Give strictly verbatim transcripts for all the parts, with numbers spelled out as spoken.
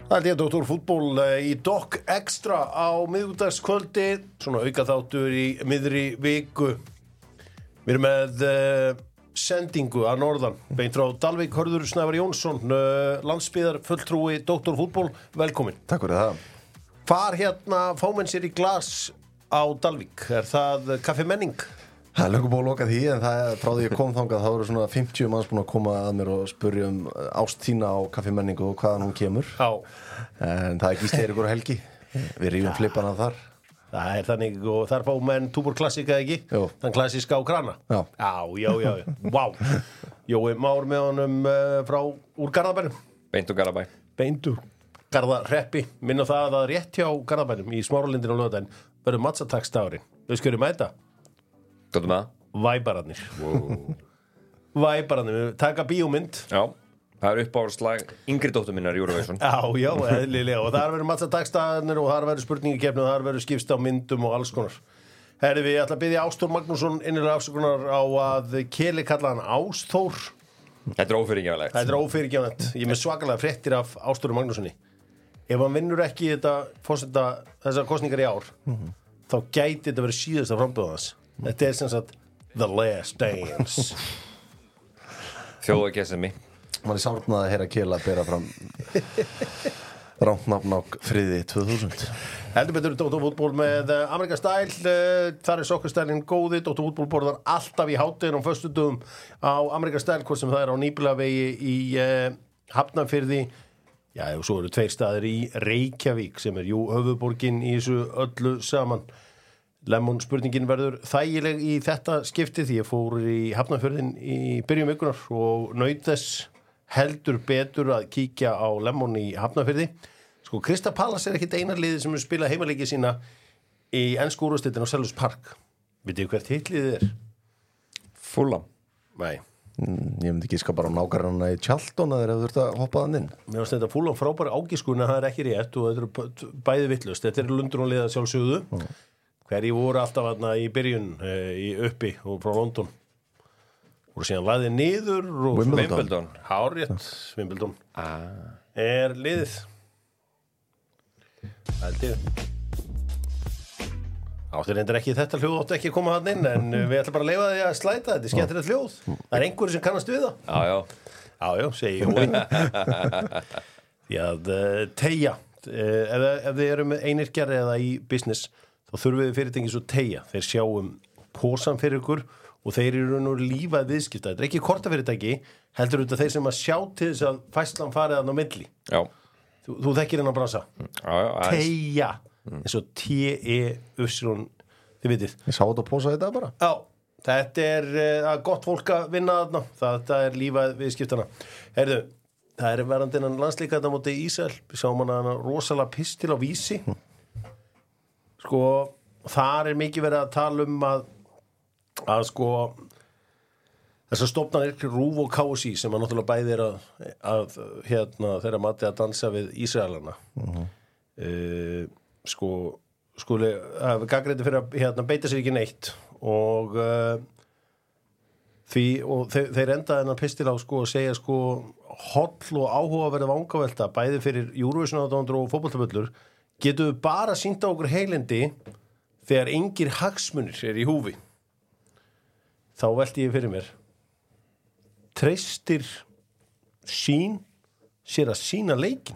Það er doktor fútból í Doc Extra á miðvikudagskvöldi, svona aukaþáttur í miðri viku. Við erum með uh, sendingu að norðan, beint frá Dalvík. Hörður Snævar Jónsson, uh, landsbyggðar fulltrúi doktor fútból, velkomin. Takk fyrir það. Hvar hérna fá menn sér í glas á Dalvík? Er það kaffi menning? Það er löngu búið að loka því, en það er frá því ég kom þangað, þá eru svona fimmtíu manns búin að koma að mér og spurja um ást þína á kaffimenningu og hvaðan hún kemur. Já. En það er Gísli Eiríkur og Helgi. Við rífum flippana þar. Það er þannig, og þar fá menn túbor klassika, ekki? Jú. Þann klassíska á krana. Já. Já, já, já, já. Vá. Jói Már með honum uh, frá úr Garðabænum. Beint úr Garðabæ. Beint úr Garðareppi. Minna það að rétt hjá Garðabænum í Smáralindinu á laugardaginn verður matsatakstagurinn. Við skörum að þetta. Góðum með það? Væbararnir. Wow. Væbararnir. Við taka bíómynd. Já. Það er uppáhaldslag yngri dóttur minnar í Eurovision. Já, já, eðlilega. Og þar verður matsatakstagarnir og þar verður spurningikeppni og þar verður skipst á myndum og alls konar. Herri, við ætla að biðja Ásþór Magnússon innilega afsökunar á að Keli kalla hann Ásþór. Þetta er ófyrirgefnilegt. Þetta er ófyrirgefnilegt. Ég er með svakalega fréttir af Ásþóri Magnússoni. Ef hann vinnur ekki þetta, forseta, þessar kosningar í ár, mm-hmm. þá gæti þetta verið síðasta frambjóð hans. Þetta er sem sagt The Last Dance. Þjóðagesemi. Man er sárnað að heyra Kela að bera fram rántnafn á friði tvö þúsund. Heldur betur doktor fútból með uh, Amerika Style. Uh, þar er sokkarstælinn góði. doktor fútból borðar alltaf í hádeginu á föstudögum á Amerika Style, hvort sem það er á Nýbýlavegi í uh, Hafnarfirði. Já, og svo eru tveir staðir í Reykjavík sem er jú höfuðborgin í þessu öllu saman. Lemon spurningin verður þægileg í þetta skipti því ég fór í Hafnarfjörðin í byrjun vikunar og naut þess heldur betur að kíkja á Lemon í Hafnarfjörði. Sko, Krista Palace er ekkit eina liðið sem er spilað heimaleiki sína í ensku úrvalsdeildinni á Selfoss Park. Vitið þið hvert hitt liðið er? Fulham. Nei. Mm, ég myndi ekki ska bara á nágranna í Charlton að þeir hefur þurft að hoppa þann inn. Mér varst þetta Fulham frábæri ágiskun að það er ekki rétt og þetta er bæði vitlaust. Þetta er Lundrún liða sjálfsögðu. Mm. Hverji voru alltaf aðna í byrjun e, í uppi og frá London. Voru síðan lagðið niður og Wimbledon. Hárrétt, Wimbledon. Ah. Er liðið. Haldið. Áttur reyndar ekki þetta hljóð átti ekki að koma hann inn en við ætlum bara að leyfa því að slæta þetta. Þetta er skemmtilegt hljóð. Það er einhverju sem kannast við það. Já, já. Já, já, segi Jói. Því að uh, teygja. Uh, ef, ef þið eru með einyrkjar eða í business þá þurfum við fyrirtæki svo teygja. Þeir sjáum posan fyrir ykkur og þeir eru nú lífað viðskipta. Þetta er ekki kortafyrirtæki, heldur þetta þeir sem að sjá til þess að fæslan farið þarna á milli. Já. Þú, þú þekkir hennar bransa. Já, já. Teygja. Mm. eins og T-E-U-S-rún, þið vitið. Ég sá þetta að posa þetta bara. Já, þetta er uh, gott fólk að vinna þarna. Þetta er lífað viðskiptana. Heyrðu, það er verandi innan landslíka þetta móti í Ísrael. Við sáum hana rosalega pistil á Vísi. Mm. Sko, þar er mikið verið að tala um að að sko þessar stofnanir RÚV og K S I sem að náttúrulega bæði er að, að hérna þeirra mati að dansa við Ísraelana uh-huh. uh, sko skuli að gagnrýndi fyrir að hérna beita sér ekki neitt og uh, því og þeir, þeir enda þennan pistil á sko að segja sko holl og áhugaverð vangavelta bæði fyrir Eurovision aðdáendur og fótboltaböllur getum við bara sýnt á okkur heilindi þegar engir hagsmunir er í húfi. Þá velti ég fyrir mér. Treystir sín sér að sína leikin.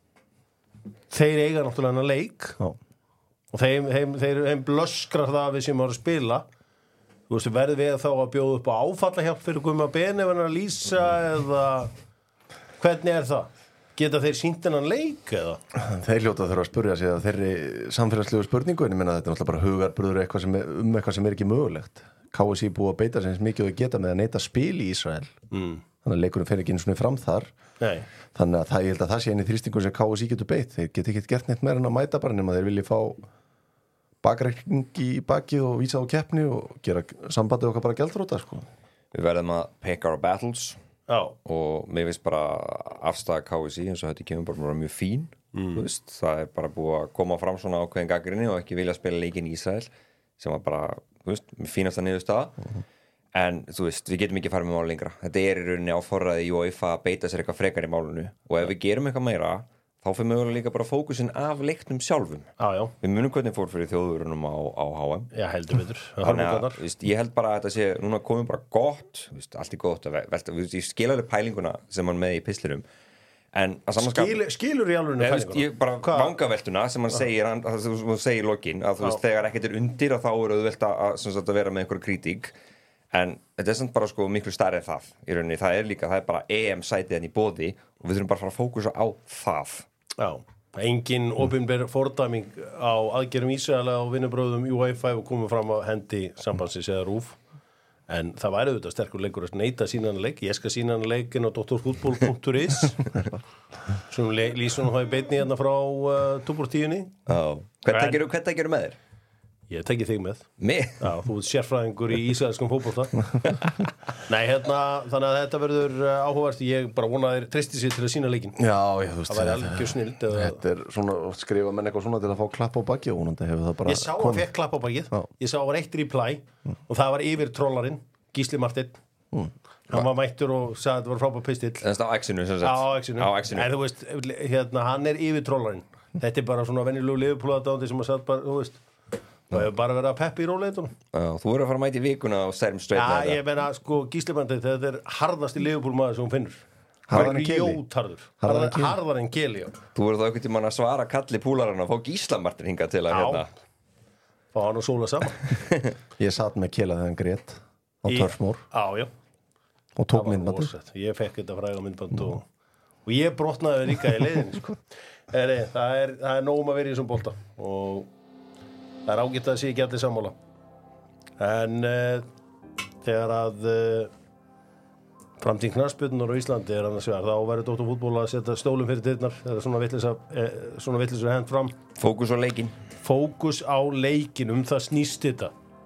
Þeir eiga náttúrulega hana leik Já. og þeim, þeim, þeir, þeim blöskrar það við sem eru að spila. Þú veist, verður við þá að bjóða upp á áfallahjálp fyrir Gumma Ben ef hann er að lýsa eða hvernig er það? Geta þeir sýnt hennan leik eða? Þeir hljóta þurfa að spurja sig að þeirri samfélagslegu spurningu en ég meina þetta er náttúrulega bara hugarbröður eitthvað sem er, um eitthvað sem er ekki mögulegt. K S I búið að beita sem mikið að geta með að neita spil í Ísrael. Mm. Þannig að leikurinn fer ekki einu svona fram þar. Nei. Þannig að það, ég held að það sé einu þrýstingur sem K S I getur beitt. Þeir geta ekki gert neitt meira en að mæta bara nema þeir vilja fá bakreikning í bakið og vísa á keppni og gera sambandið okkar bara gjaldþrota sko. Við verðum að pick our battles. Já. Og mér finnst bara afstæða K S I eins og þetta kemur bara mjög fín. Mm. Þú veist, það er bara búið að koma fram svona ákveðin gagnrýni og ekki vilja spila leikinn í Ísrael sem var bara, þú veist, fínasta niðurstaða. Mm-hmm. En, þú veist, við getum ekki farið með máli lengra. Þetta er í rauninni á forræði UEFA að beita sér eitthvað frekar í málinu og ef við gerum eitthvað meira þá fyrir mögulega líka bara fókusin af leiknum sjálfum. Já, já. Við munum hvernig fór fyrir þjóðurunum á, á H M. Já, heldur betur. Þannig að, víst, ég held bara að þetta sé, núna komum bara gott, víst, allt er gott að velta, víst, ég skil alveg pælinguna sem hann með í pislirum, en að samanskap... Skil, skilur í alveg pælinguna? Ég bara Hva? vangaveltuna sem hann segir, hann, hann segir lokin, að þú veist, þegar ekkert er undir að þá er auðvelt að, að vera með einhverju kritík, en þetta er samt bara sko miklu stærri en það, í rauninni, það er líka, það er bara E M-sætið en í boði og við þurfum bara að fara að fókusa á það. Já, engin opinber fordæming á aðgerðum Ísraela og vinnubröðum UEFA og komum fram á hendi sambandsins eða RÚV en það væri auðvitað sterkur leikur að neita sína hann leik ég skal sína hann leikin á doktorfútból punktur is sem lýsum það í beinni hérna frá uh, túbortíunni Já, hvern tækir með þér? Ég tekki þig með Mig? Já, þú ert sérfræðingur í ísraelskum fótbolta Nei, hérna, þannig að þetta verður áhugavert ég bara vona að þeir treysti sér til að sína leikin Já, ég, þú veist Það væri algjör snild eða... Þetta er svona, skrifa menn eitthvað svona til að fá klapp á baki og vonandi hefur það bara Ég sá að fekk klapp á bakið Já. Ég sá að var eitt reply mm. og það var yfir trollarinn Gísli Marteinn mm. Hann var mættur og sagði að þetta var frábær pistill Þetta á X-inu sem sagt Á X-inu En þú veist, hérna, hann er yfir trollarinn Þetta er bara svona venjulegu liðupúlaðadándi sem að satt bara, þú veist Það hefur bara verið að peppa í róleitunum. Já, þú verður að fara að mæta í vikuna og Serm Straight með þetta. Já, ég meina, sko, Gísli þetta er harðasti liðupúlmaður sem hún finnur. Harðar en keli. Jótarður. Harðar, harðar en keli, já. Þú verður þá einhvern tímann að svara kalli púlarana og fá Gísla Martin hingað til að hérna. Fá hann og sóla saman. Ég satt með kela þegar hann grét á Törfmór. Já, já. Og tók myndband. Ég fekk þetta fræga myndband og, og ég brotnaði líka í leiðinni, sko. Er, það er, það er nóg um að vera í þessum bolta og það er ágætt að sé ekki allir sammála en uh, þegar að uh, framtíð knattspyrnunar á Íslandi er annars vegar þá verður doktorfútból að setja stólum fyrir dyrnar þegar svona vitleysa eh, svona vitleysa hent fram Fókus á leikinn Fókus á leikinn, um það snýst þetta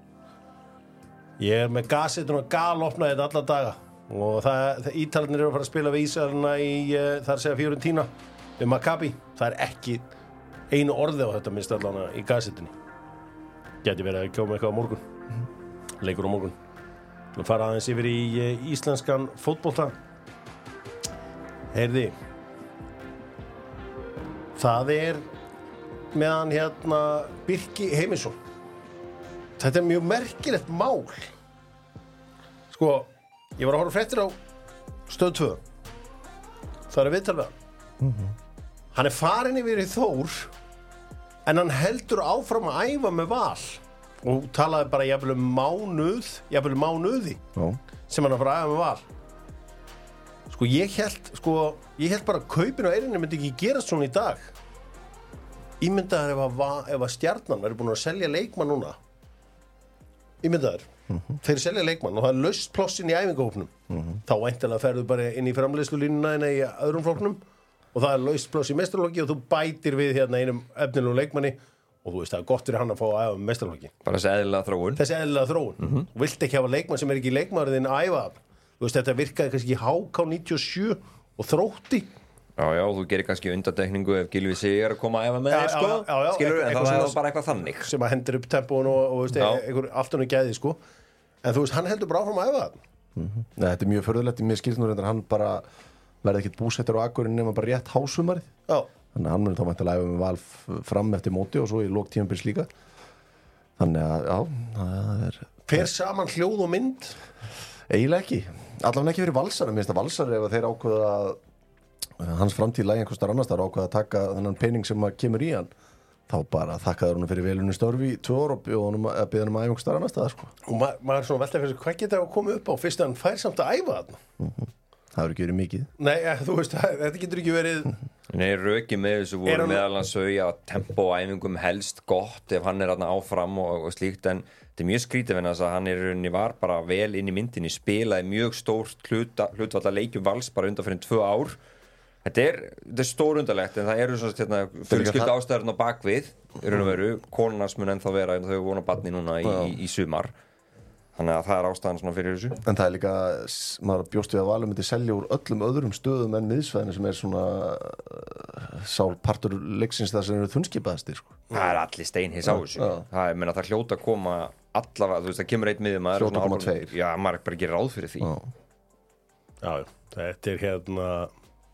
Ég er með gasetun og galopna þetta alla daga og það, það Ítalarnir eru að fara að spila við Ísraelina í uh, þar segja Fiorentina við Maccabi, það er ekki einu orði á þetta minnst allana í gasetunni Gæti verið að kjóma eitthvað á morgun leikur á morgun Við fara aðeins yfir í uh, íslenskan fótbolta Heyrði Það er meðan hérna Birki Heimisson Þetta er mjög merkilegt mál Sko ég var að horfa fréttir á Stöð tvö Það er viðtal við hann mm-hmm. Hann er farin yfir í Þór en hann heldur áfram að æfa með Val og talaði bara jafnvel um mánuð jafnvel um mánuði Já. sem hann að fara að æfa með Val sko ég held sko, ég held bara að kaupin á Eyrinni myndi ekki gerast svona í dag ímyndaður ef að, ef að Stjarnan verður búin að selja leikmann núna ímyndaður mm-hmm. þeir selja leikmann og það er laust plossin í æfingahópnum mm-hmm. þá væntanlega ferðu bara inn í framleiðslulínuna en í öðrum flokknum og það er laust pláss í meistaraflokki og þú bætir við hérna einum efnilegum leikmanni og þú veist það er gott fyrir hann að fá að æfa með meistaraflokki. Bara þessi eðlilega þróun. Þessi eðlilega þróun. Mm-hmm. Þú vilt ekki hafa leikmann sem er ekki leikmaðurinn að æfa. Þú veist þetta virkaði kannski í H K níutíu og sjö og Þrótti. Já, já, þú gerir kannski undantekningu ef Gylfi Sig er að koma að æfa með þér, sko. Já, já, skilur við, en það er bara eitthvað þannig. Sem að hendur upp tempónu og, og veist, einhver allt önnu gæði, sko. En þú veist, hann heldur bara áfram að æfa. Mm-hmm. Nei, þetta er mjög förðulegt í mér skilnur en hann bara verði ekkert búsettur á Akureyri nema bara rétt hásumarið. Já. Þannig að hann mun þá væntanlega æfa með Val fram eftir móti og svo í lok tímabils líka. Þannig að, já, það er... Fer saman hljóð og mynd? Eiginlega ekki. Allavega ekki fyrir Valsara. Mér finnst að Valsara ef þeir ákveða að hans framtíð lægi einhvers staðar annars staðar ákveða að taka þennan pening sem kemur í hann, þá bara þakkaður hún fyrir velunni störfi í tvö ár og bjóða honum að bjóða honum að æfa einhvers staðar annars staðar, sko. Og ma maður er svona veltað fyrir hvað geta að koma upp á fyrst að hann fær samt að æfa þarna? Mm-hmm. Það hefur ekki verið mikið. Nei, ja, þú veist, þetta getur ekki verið... Nei, röki með þessu voru hann... meðal hans auðja að tempo á æfingum helst gott ef hann er þarna áfram og, og slíkt, en þetta er mjög skrítið en þess að hann er rauninni var bara vel inn í myndinni, spilaði mjög stórt hluta, hlutvalla leikjum Vals bara undan fyrir tvö ár. Þetta er, þetta er stórundalegt en það eru svona hérna, fjölskyldu ástæðurinn á bakvið, í raun og veru, konunars mun ennþá vera en þau vona barni núna í, í, í sumar. Þannig að það er ástæðan svona fyrir þessu. En það er líka, maður bjóst við að Valur myndi selja úr öllum öðrum stöðum en miðsvæðinu sem er svona uh, sálpartur leiksins þar sem eru þunnskipaðastir, sko. Það er allir steinhís á þessu. Ja. Það er, menna, það hljóta að koma allavega, þú veist, það kemur eitt miður maður. fjórtán komma tvö. Já, maður bara gerir ráð fyrir því. Já, já, þetta er hérna,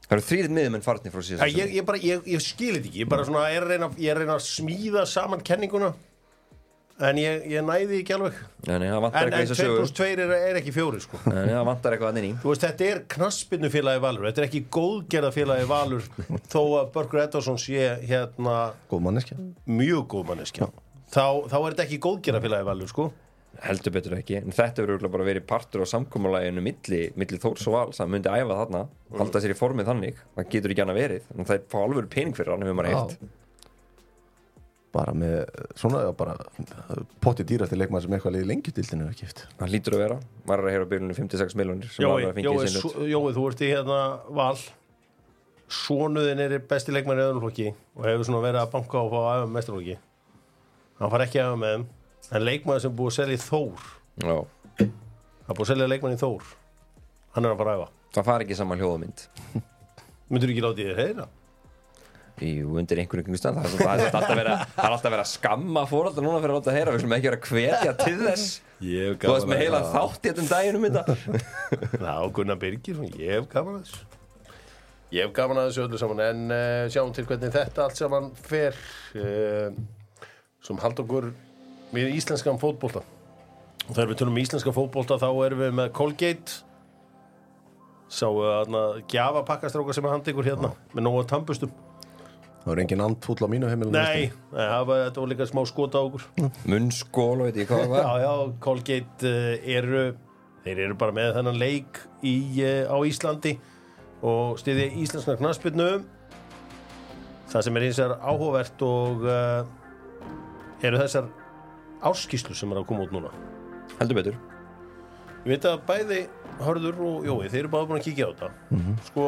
Það eru þrír miðjumenn farnir frá síðast ég, ég, bara, ég, ég skil þetta ekki, ég bara svona er að reyna, ég er að reyna að smíða saman kenninguna en ég, ég næði ekki alveg Nei, nei, það vantar en, eitthvað í en þessa tvö sögu pluss tvö er, er ekki fjóri sko. Nei, nei, það vantar eitthvað annir í Þú veist, þetta er knattspyrnufélagi Valur þetta er ekki góðgerðafélagi Valur þó að Börkur Edvarsson sé hérna Góð manneskja mjög góð manneskja þá, þá er þetta ekki góðgerðafélagi Valur sko. Heldur betur ekki, en þetta hefur örugglega bara verið partur á samkomulaginu milli, milli Þórs og Vals að myndi æfa þarna, halda sér í formið þannig það getur ekki annað verið, en það er fá alveg pening fyrir hann hefur maður heilt bara með svona bara potti dýrasti leikmaður sem eitthvað liði lengi dildinu er kipt Það lítur að vera, maður er að heyra á byrjunni fimmtíu og sex milljónir sem maður er að fengja í sinni Jói, Jói, þú ert í hérna Val Sonuðin er besti leikmaður í öðrum flokki og hefur svona verið að banka og fá að æfa með meistaraflokki hann far ekki að æfa með þeim en leikmaður sem búið að selja í Þór Já, það búið að selja leikmaður í Þór hann er að fara að æfa það fari ekki saman hljóðamynd myndur ekki látið þér heyra Jú, undir einhverjum einhverjum stað það er, það, er alltaf verið, það er alltaf verið að skamma fóraldar núna fyrir að láta heyra, við slum ekki vera að hvetja til þess Þú veist með heila þátt í þetta daginn um þetta Ná, Gunnar Birgir, ég hef gaman að þessu ég hef gaman að þessu öllu saman en uh, sjáum til hvernig þetta allt saman fer uh, sem hald okkur við íslenskan fótbolta og þegar við tölum um íslenska fótbolta þá erum við með Colgate sáu að gjafa pakkastráka sem er handi ykkur hérna með nóga tannbustum Það var engin andfúll á mínu heimilinu Nei, nei það var, þetta var líka smá skota á okkur Munnskól og veit ég hvað það var Já, já, Colgate uh, eru þeir eru bara með þennan leik í, uh, á Íslandi og styðja íslenska knattspyrnu það sem er hins vegar áhugavert og uh, eru þessar árskýrslu sem er að koma út núna Heldur betur Ég veit að bæði Hörður og Jói þeir eru bara búin að kíkja á þetta mm-hmm. Sko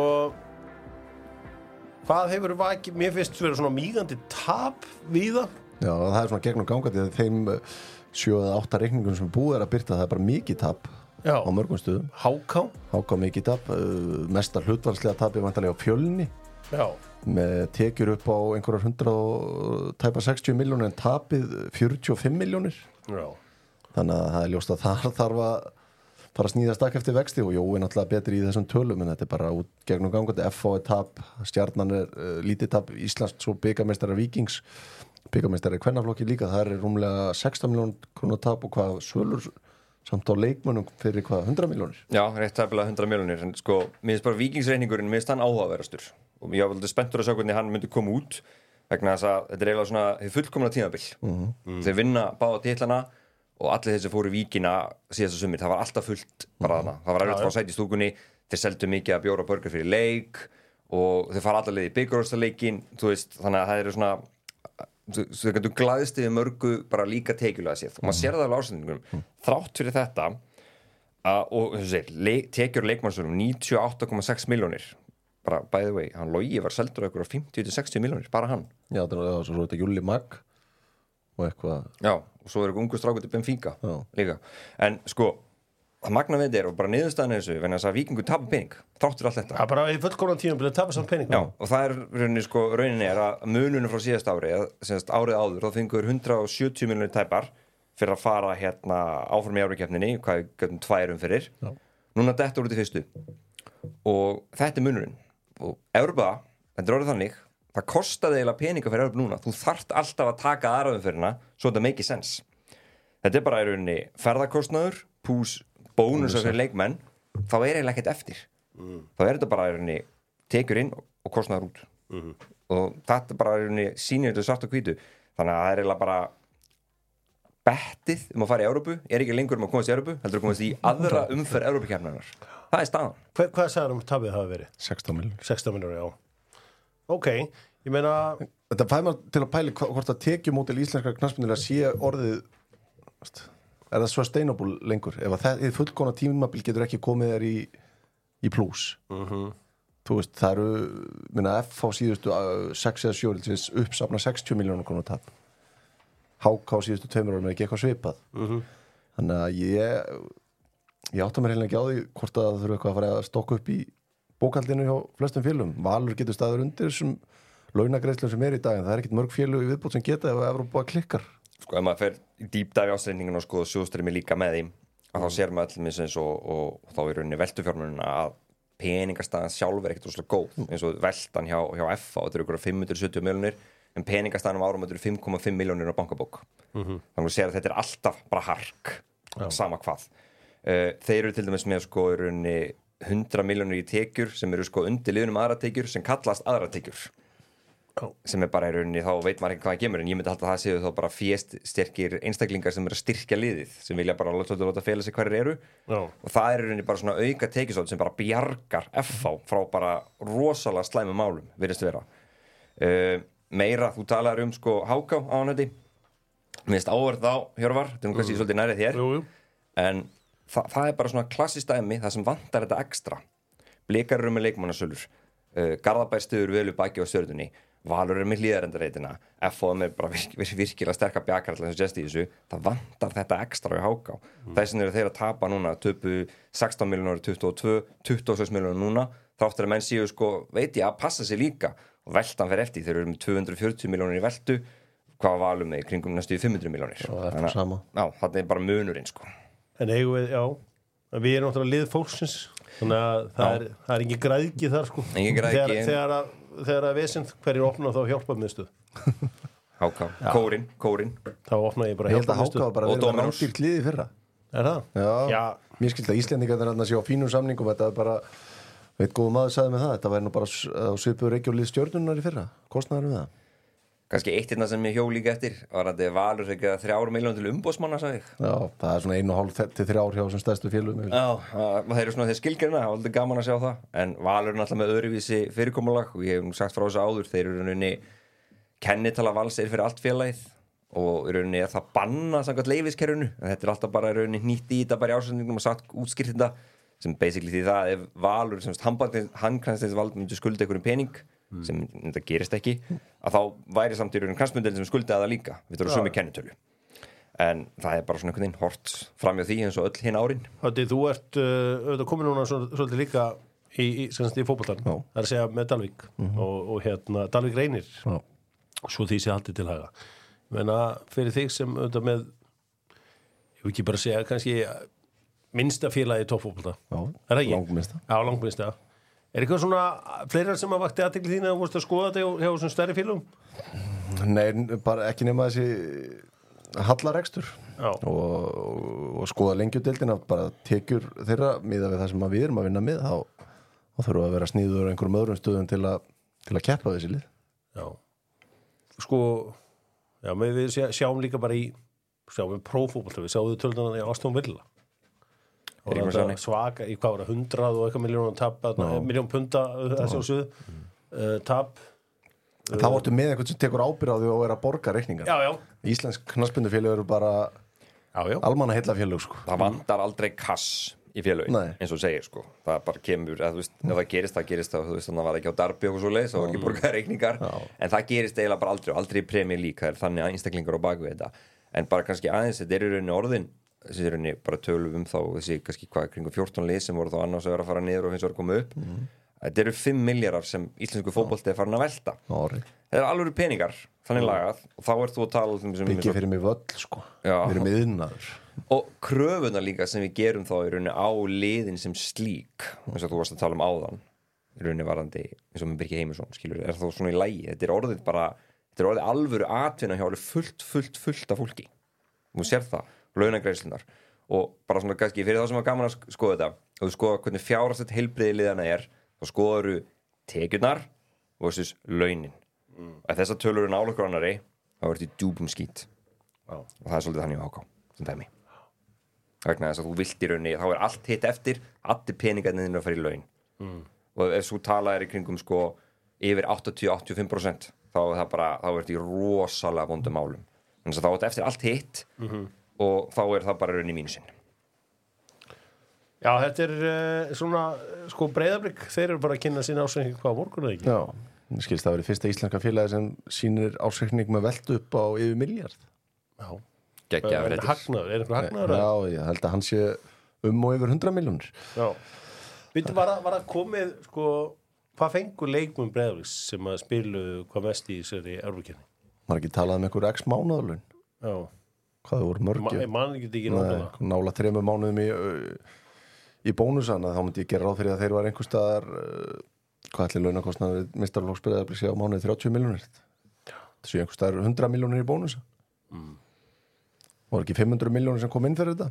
hvað hefur vakið, mér finnst vera svona mígandi tap við það Já, það er svona gegnum gangandi að þeim sjö eða átta reikningum sem búið er að byrta það er bara mikið tap Já. á mörgum stöðum Háká Háká mikið tap, mestar hlutvalslega tapið vantarlega á Fjölni Já. með tekjur upp á einhverjar hundrað og tæpa sextíu miljónir en tapið fjörutíu og fimm miljónir Já. þannig að það er ljóst að það þarf að fara að snýða stakk eftir vexti og Jói er náttúrulega betri í þessum tölum en þetta er bara út gegnum gangandi F H er tap, Stjarnan er uh, lítið tap, Íslands svo byggameistari Víkings byggameistari kvennaflokki líka það er rúmlega sextán miljón krónu tap og hvað svölur samt á leikmönnum fyrir hvað hundrað miljónir Já, rétt tæpilega hundrað miljónir en sko, mér finnst bara Víkingsreikningurinn mér finnst hann áhugaverastur og ég var veldig spenntur að sjá hvernig hann myndi koma út vegna þess að þetta er eiginlega svona hið fullkomna tímabil mm-hmm. mm. þeir vinna báða titlana og allir þessi fóru Víkina síðasta sumir, það var alltaf fullt bara þarna, það var erfitt að fá sæti í stúkunni þeir seldu mikið að bjóra börgar fyrir leik og þeir fara allar leið í byggarúrstaleikin þú veist, þannig að það eru svona þú, þú getur glaðist yfir mörgu bara líka tekjulega séð og maður sér það alveg ásendingum þrátt fyrir þetta að, og þessu segir, leik, tekjur leikmannsverðum níutíu og átta komma sex miljónir bara by the way, hann Logi var seldur okkur á fimmtíu til sextíu miljónir, bara hann Já, það er svo þetta Júli Mag og eitthvað Já, og svo eru ungu strákur til Benfica Já. líka, en sko það magna við þetta er og bara niðurstaðan er þessu venja þess að Víkingur tapar pening, þráttur allt þetta Það bara í fullkomna tíum byrja að tapa samt pening Já, og það er rauninni sko, rauninni er að mununum frá síðast ári, að semst árið áður þá fengur hundrað og sjötíu miljónir tæpar fyrir að fara hérna áfram í árukeppninni, hvað getum tværum fyrir Já. Núna dettur út í fyrstu og þetta er munurinn og Evrópa, þetta er orðið þannig það kostaði eiginlega peninga fyrir Evrópu núna þú þarft alltaf að taka aðraðumferðina svo þetta make sense þetta er bara í rauninni ferðarkostnaður pús bónusar fyrir leikmenn þá er eiginlega ekkert eftir mm. þá er þetta bara í rauninni tekjur inn og kostnaður út mm. og þetta bara í rauninni sýnir þetta svart og hvítu þannig að það er eiginlega bara bettið um að fara í Evrópu er ekki lengur um að komast í Evrópu heldur að komast í aðra umferð Evrópukeppninnar það er staðan Hva, Hvað sagður um tapið hafa verið? sextán miljónir sextán miljónir, já Ok, ég meina Þetta fæði maður til að pæli hvort að tekjumótil íslenska knattspyrnulega sé orðið er það sustainable lengur ef að það er fullkona tímabil getur ekki komið þér í, í plus uh-huh. Þú veist, það eru minna F á síðustu sex eða sjö uppsafna sextíu miljónir krónu tap H K síðustu tveimur árum er ekki eitthvað svipað uh-huh. Þannig að ég ég átta mér heilin ekki á því hvort að það þurfa eitthvað að fara að stokka upp í bókaldinu hjá flestum félum Valur getur staður undir þessum launagreiðslum sem er í dag en það er ekkert mörg félug í viðbót sem geta ef Evrópa klikkar Sko ef maður fer í dýpdæfi ásreikningin og skoða sjóðstreymi líka með því að þá sér maður allir eins og, og, og þá er rauninni veltufjármunina að peningastaðan sjálf er ekkert rosalega góð eins og veltan hjá, hjá F A þetta eru ykkur fimm hundruð sjötíu milljónir en peningastaðan um árum þetta eru fimm komma fimm milljónir á bankabók mm-hmm. þannig að segja að þetta er alltaf bara hark Já. Sama hvað uh, þeir eru til dæmis með sko í rauninni hundrað milljónir í tekjur sem eru sko undir liðunum aðra tekjur sem kallast aðra tekjur Oh. sem er bara í rauninni, þá veit maður ekki hvað það kemur en ég myndi halda að það séu þá bara fjest sterkir einstaklingar sem eru að styrkja liðið sem vilja bara láta láta fela sig hverjir eru oh. og það er í rauninni bara svona auka tekjusótt sem bara bjargar F A frá bara rosalega slæmum málum virðist vera uh, meira, þú talar um sko Háká á nöti mér finnst áverð á Hjörvar þetta er nú kannski mm. svolítið nærið þér jú, jú. en þa það er bara svona klassist dæmi það sem vantar þetta ekstra Blikar eru með leikmannasölur uh, Garðabær stuður vel upp baki á Stjörnunni Valur er með hlýðarendareitina F O er bara virk, virk, virkilega sterka bjakarall eins og gesti í þessu það vantar þetta ekstra í Háká mm. þess vegna eru þeir að tapa núna töpu sextán milljónir tuttugu og tvö tuttugu og sex milljónir núna þráttur að menn séu sko veit ég að passa sig líka og veltan fer eftir þeir eru með tvö hundruð og fjörutíu milljónir í veltu hvað var Valur með kringum næstu fimm hundruð milljónir þannig að já, það er bara munurinn sko en eigum við, já við erum náttúrulega lið fólksins þannig að það er, það er engin græðgi þar sko engin græðgi þegar, en... þegar að þegar að vesend hverjir opna þá hjálpa miðstöð Háká, kórin, kórin þá opna ég bara hjálpa miðstöð og Dóminós og liði fyrra er það? Já, Já. mér skilta Íslendingar þarna sé á fínum samningum þetta er bara, veit góð maður sagði með það þetta væri nú bara á svipuðu reykjólið Stjörnunnar í fyrra, kostnaður um það kannski eitt hérna sem ég hjó líka eftir var að þetta Valur ekki að þrjár miljónir til umboðsmanna sagði ég Já, það er svona einu og hálf til þrjár hjá sem stærstu félögum Já, það eru svona þeir skilgirna það er aldrei gaman að sjá það en Valur er náttúrulega með öðruvísi fyrirkomulag og ég hef nú sagt frá þessu áður þeir eru rauninni kennitala Vals er fyrir allt félagið og í rauninni er það banna samkvæmt leyfiskerfinu en þetta er alltaf bara í rauninni hnýtt í þetta bara í ársendingum og sagt útskýrt þetta sem basically því það ef Valur sem handkvæmstins vald myndi skulda einhverjum pening mm. sem þetta gerist ekki að þá væri samt í rauninni kransmyndin sem skuldaði það líka við þurfum sömu kennitölu en það er bara svona einhvern veginn hort framjá því eins og öll hinn árin Hatti, þú ert uh, komin núna svolítið líka í, í, í fótboltan það er að segja með Dalvík mm-hmm. og, og hérna Dalvík reynir Já. Svo því sé haldið til haga menna fyrir þig sem auðvitað með ég vil ekki bara segja kannski minnsta félagi í toppfótbolta er það ekki? Langminnsta Já, langminnsta Er eitthvað svona fleira sem að vakti athygli þín að þú vorst að skoða þetta hjá þessum stærri félögum? Nei, bara ekki nema þessi hallarekstur og, og, og skoða lengjudeildina bara tekjur þeirra miða við það sem við erum að vinna með þá, þá þurfum að vera sníður einhverjum öðrum stöðum til að, til að keppa þessi lið Já Sko, já, við sjáum líka bara í sjáum við prófóbolta, við sjáum við töldunan í Aston Villa og það svaka í hvað var það hundrað og eitthvað miljónum tap miljón punta þessi á suðu uh, tap þá vartu með einhvern sem tekur ábyrgð á því að vera að borga reikningar já, já. Íslensk knattspyrnufélög eru bara almanna heilla félög sko. það vantar aldrei kass í félögin eins og segir sko. það bara kemur, að, þú veist, ef það gerist það gerist það, þú veist, það var ekki á Darby og svo leið þá var ekki borgað reikningar já. En það gerist eiginlega bara aldrei og aldrei í premjör líka þannig að einstaklingar á baku þetta en bara kannski aðeins, þetta er í rauninni orðin þessi er rauninni bara tölum um þá þessi kannski hvað kringum fjórtán lið sem voru þá annars að vera að fara niður og hins vegar að koma upp mm. þetta eru fimm milljarðar sem íslensku fótbolti er farin að velta Ári. Það eru alveg peningar þannig lagað og þá ert þú að tala um byggja fyrir mig völl sko við erum yðnaður og kröfuna líka sem við gerum þá í rauninni á liðin sem slík eins og þú varst að tala um áðan í rauninni varandi eins og með Birkir Heimisson skilur er þá svona í lagi þetta er orðið bara þetta er orðið alvöru atvinna hjá fullt fullt fullt af fólki þú sér það launagreiðslunar og bara svona kannski fyrir þá sem var gaman að skoða þetta og þú skoða hvernig fjárhagslegt heilbrigði liðana er þá skoðar þú tekjurnar versus launin mm. og þessar tölur eru nálægt hvort annarri þá ertu í djúpum skít wow. og það er svolítið þannig á Háká sem dæmi vegna þess að þú vilt í rauninni þá er allt hitt eftir allir peningarnir þínu að fara í laun mm. og ef þú talaðir í kringum sko yfir áttatíu til áttatíu og fimm prósent þá er það bara þá ertu í rosalega vondum málum þannig að þá ertu eftir allt hitt mm-hmm. og þá er það bara raun í mínusinn Já, þetta er uh, svona sko Breiðablik, þeir eru bara að kynna sín ásreikning hvað morgun eða ekki Já, ég skilst það verið fyrsta íslenska félagi sem sýnir ásreikning með veltu upp á yfir miljard Já, geggjaður Er eitthvað hagnaður? Já, ég held að hann sé um og yfir hundrað milljónir Já, við var, var að komið sko, hvað fengur leikmenn Breiðabliks sem að spilu hvað mest í þessari Evrópukeppni? Var ekki talað um einhver x mánaðarlaun Já Hvað þau voru mörgju Ma, Man ekki ekki nála Nála þremur mánuðum í í bónusana þá myndi ég gera ráð fyrir að þeir var einhvers staðar uh, hvað ætli launakostnaður meistaraflokksbyrjaði sé á mánuði þrjátíu milljónir það sé einhvers staðar hundrað milljónir í bónusa mm. var ekki fimm hundruð milljónir sem kom inn fyrir þetta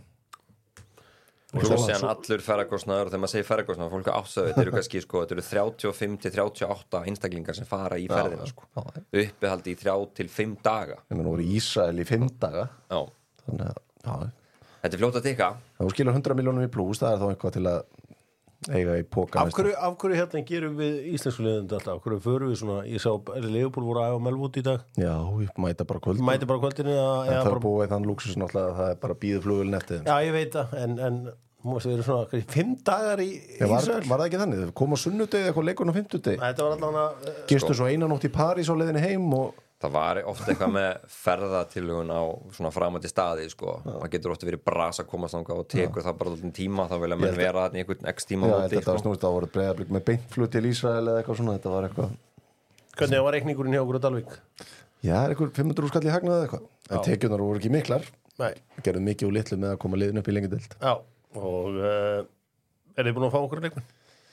og svo séðan allur ferðarkostnaður þegar maður segir ferðarkostnaður, fólk er ásöðu þetta eru kannski sko, þetta eru þrjátíu og fimm til þrjátíu og átta einstaklingar sem fara í ferðina sko. Uppihaldi í þrjá til fimm daga ég menn voru í Ísrael í fimm daga já. Þannig að já. Þetta er fljótt að tikka það voru skilur hundrað milljónir í plús það er þá eitthvað til að eiga í póka af hverju, af hverju hérna gerum við íslensku liðandi alltaf, af hverju förum við svona ég sá, Leopold voru að á Melwood í dag já, ég mæta bara kvöld mæta bara kvöldinu en það er búið þann lúksus náttúrulega það er bara bíðu flugulinn eftir þeim já, ég veit það, en, en múið verið svona fimm dagar í Já, var, Ísrael var það ekki þannig? Kom á sunnudegi eitthvað leikurinn á fimmtudegi þetta var allavega uh, Gistu svo eina nótt í París á leiðinni heim og það var ofta eitthvað með ferðatilhugun á svona framandi staði sko. maður getur ofta verið bras að komast þangað og tekur já. Það bara alltaf tíma þá vilja menn vera þarna í einhvern x tíma Já, móti, þetta var snúst að voru breiðablík með beintflut til Ísrael eða eitthvað svona þetta var eitthvað hvernig var reikningurinn hjá okkur á Dalvík? Já, eitthvað fimm hundruð skall í hagnaði eitthvað en tekjurnar voru ekki miklar gerðum mikið og litlu með að koma liðin upp í lengi deild Já, og uh, er þið búin að fá okkur leikmenn?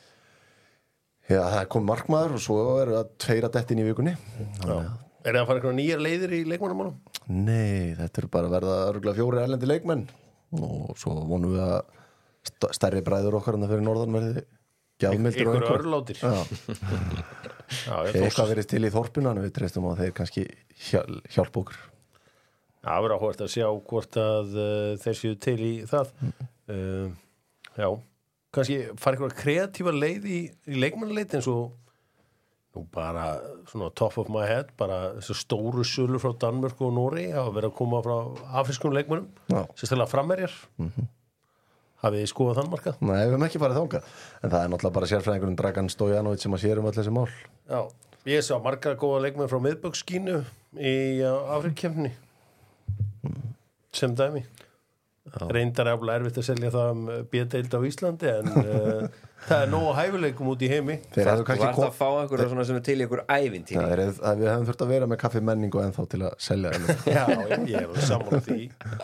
Já, það kom markmaður og svo eru það tveira dettin í vikunni Er það að fara eitthvað nýjar leiðir í leikmannamálum? Nei, þetta eru bara að verða örgulega fjóri erlendi leikmenn og svo vonum við að st- stærri bræður okkar en það fyrir norðan verði gjafmildir og Ykkur örlátir Já, Já, ég tók eitthvað verið til í þorpuna en við treystum að þeir kannski hjál- hjálpa okkur Já, það verður áhugavert að sjá hvort að uh, þeir séu til í það uh, Já, kannski fara eitthvað kreatífa leið í, í leikmannaleit eins og nú bara svona top of my head bara þessu stóru sölu frá Danmörku og Nóri hafa verið að koma frá afrískum leikmönnum sérstaklega frammerjar mm-hmm. hafið þið skoðað þann markað? Nei, við höfum ekki farið þangað en það er náttúrulega bara sérfræðingurinn Dragan Stojanovic sem að sér um öll þessi mál Já, ég sá marga góða leikmenn frá miðbökskínu í Afríkkeppni mm. sem dæmi Já. Reyndar er alveg erfitt að selja það um B-deild á Íslandi en uh, það er nóg hæfileikum út í heimi Þú ert kom... að fá einhverja svona sem er til í einhver ævintýri Það er að við hefum þurft að vera með kaffi menningu ennþá til að selja Já, ég, ég er sammála því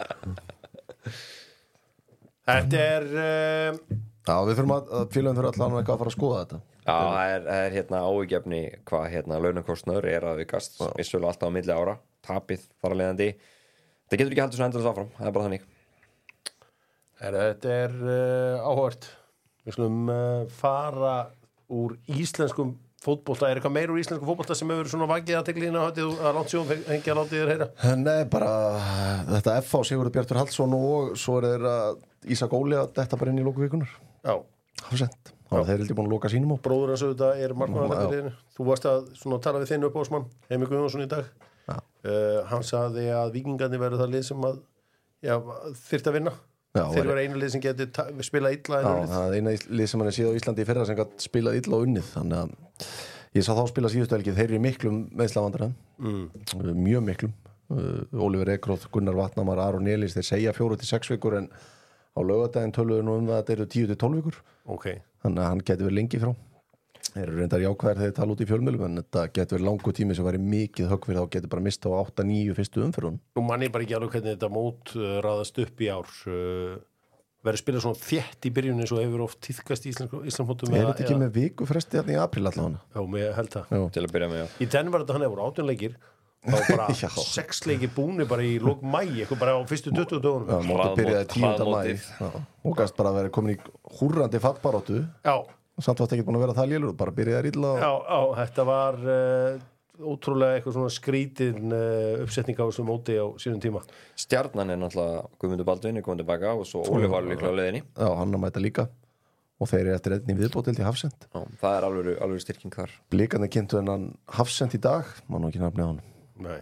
Þetta er uh... Já, við þurfum að, að félagum þurfa allan eitthvað að fara að skoða þetta Já, það er, það er hérna áhugjefni hvað hérna launakostnaður er að vikast vissulega alltaf á milli ára tapið þar að leiðandi Það getur ekki heldur svo endurins áfram, það er bara þannig Er, þetta er uh, áhört við slum uh, fara úr íslenskum fótbolta er eitthvað meir úr íslenskum fótbolta sem hefur svona vakið að tegla inn á hættið að langt sjóum hengi að látið þér heyra Nei, bara þetta F H Sigurður Bjartur Hallsson og svo er þeir að Ísak Óli að detta bara inn í lókuvíkunar Já Hafsend, þá er þeir heldur búin að lóka sínum á Bróður hans auðvitað er markmann Þú varst að svona, tala við þinn uppáhaldsmann Heimi Guðjónsson í dag uh, Hann sagði að Víkingarnir verður það lið sem að já, þyrfti að vinna Já, þeir eru einu lið sem getur ta- spilað illa Já, það er einu lið sem hann er síðan á Íslandi í fyrra sem gæti spilað illa og unnið þannig að ég sá þá spila síðustu helgi þeir eru í miklum meðslavandræðum mm. mjög miklum uh, Oliver Ekroth, Gunnar Vatnamar, Aron Elís þeir segja fjóru til sex vikur en á laugardaginn töluðu nú um það að þetta eru tíu til tólf vikur okay. þannig að hann getur verið lengi frá þeir eru reyndar jákvæðir þegar þeir tala út í fjölmiðlum en þetta getur verið langur tími sem væri mikið högg fyrir þá getur bara mista á átta níu fyrstu umferðun Nú man ég bara ekki alveg hvernig þetta mót uh, raðast upp í ár uh, verður spilað svona þétt í byrjun eins og hefur oft tíðkast í Íslandfótum Er þetta ekki með viku fresti hérna í apríl allavega? Já, með held það Til að byrja með, já Í den var þetta hann hefur átján leikir og bara sex leikir búni bara í lók mæ eitthvað bara á fyrstu tuttugu dögunum Já, mótið byrjaði tíunda maí og gæst bara að vera komin í húrrandi fallbaróttu Já Samt varst ekki búin að vera það lélur, bara byrjaði illa og... Já, já, þetta var uh, ótrúlega eitthvað svona skrítin uh, uppsetning á þessum móti á sínum tíma Stjarnan er náttúrulega Guðmundur Baldvin er komið tilbaka og svo Óli var líklega á leiðinni Já, hann að mæta líka og þeir eru eftir einni viðbótild í Hafsend Já, það er alveg, alveg styrking þar Blikarnir kynntu hennan Hafsend í dag má nú ekki nafnið hann Nei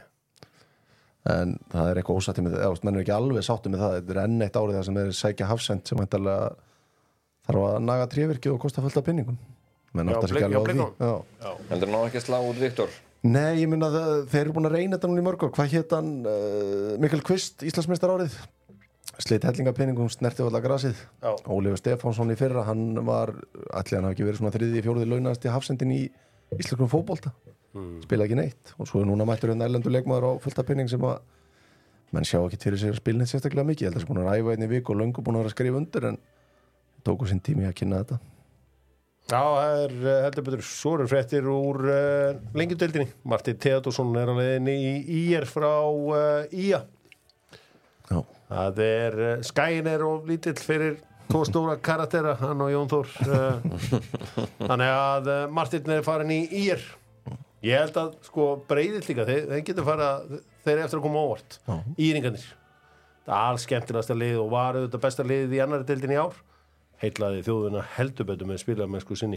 En það er eitthvað ósætti með það menn er ekki alveg sáttu með það þetta er enn eitt árið það sem er sækja Hafsend sem hæntalega þarf að naga trévirki og kosta fullt af pinningum menn átt að segja alveg á því Já. Heldur ná ekki að slá út Viktor? Nei, ég minna að þeir eru búin að reyna þetta núna í mörg ár hvað hét hann uh, Mikael Kvist, Íslandsmeistar árið slit hellingapinningum, snerti allar grasið Ólífur Stefánsson í fyrra hann var, allir hann hafi ekki verið svona þriði, fjóruði launast í Hafsendin í íslenskum fótbolta mm. spilaði ekki neitt og svo er núna mættur hérna erlendur leikmaður á fullt af pinning sem að menn sjá ekki til þess að spilnið sérstaklega mikið ég held að það er búin að ræfa einn í viku og löngu búin að vera að skrifa undir en tóku sinn tími að kynna þetta. Já, það er uh, heldur betur svoru fréttir úr uh, lengjudeildinni. Martin Theodorsson er á leiðinni í í er frá uh, í a. Já. Það er, uh, skæin er of lítill fyrir tvo stóra karaktera, hann og Jón Þór. Uh, þannig að uh, Martin er farin í í er. Ég held að, sko, Breiðill líka, þeir, þeir getur fara, þeir eftir að koma óvart. Íringarnir. Það er alls skemmtilegasta lið og var auðvitað besta liðið í annari deildinni í ár. Heitlaði þjóðuna heldur betur með spilamennsku sinni.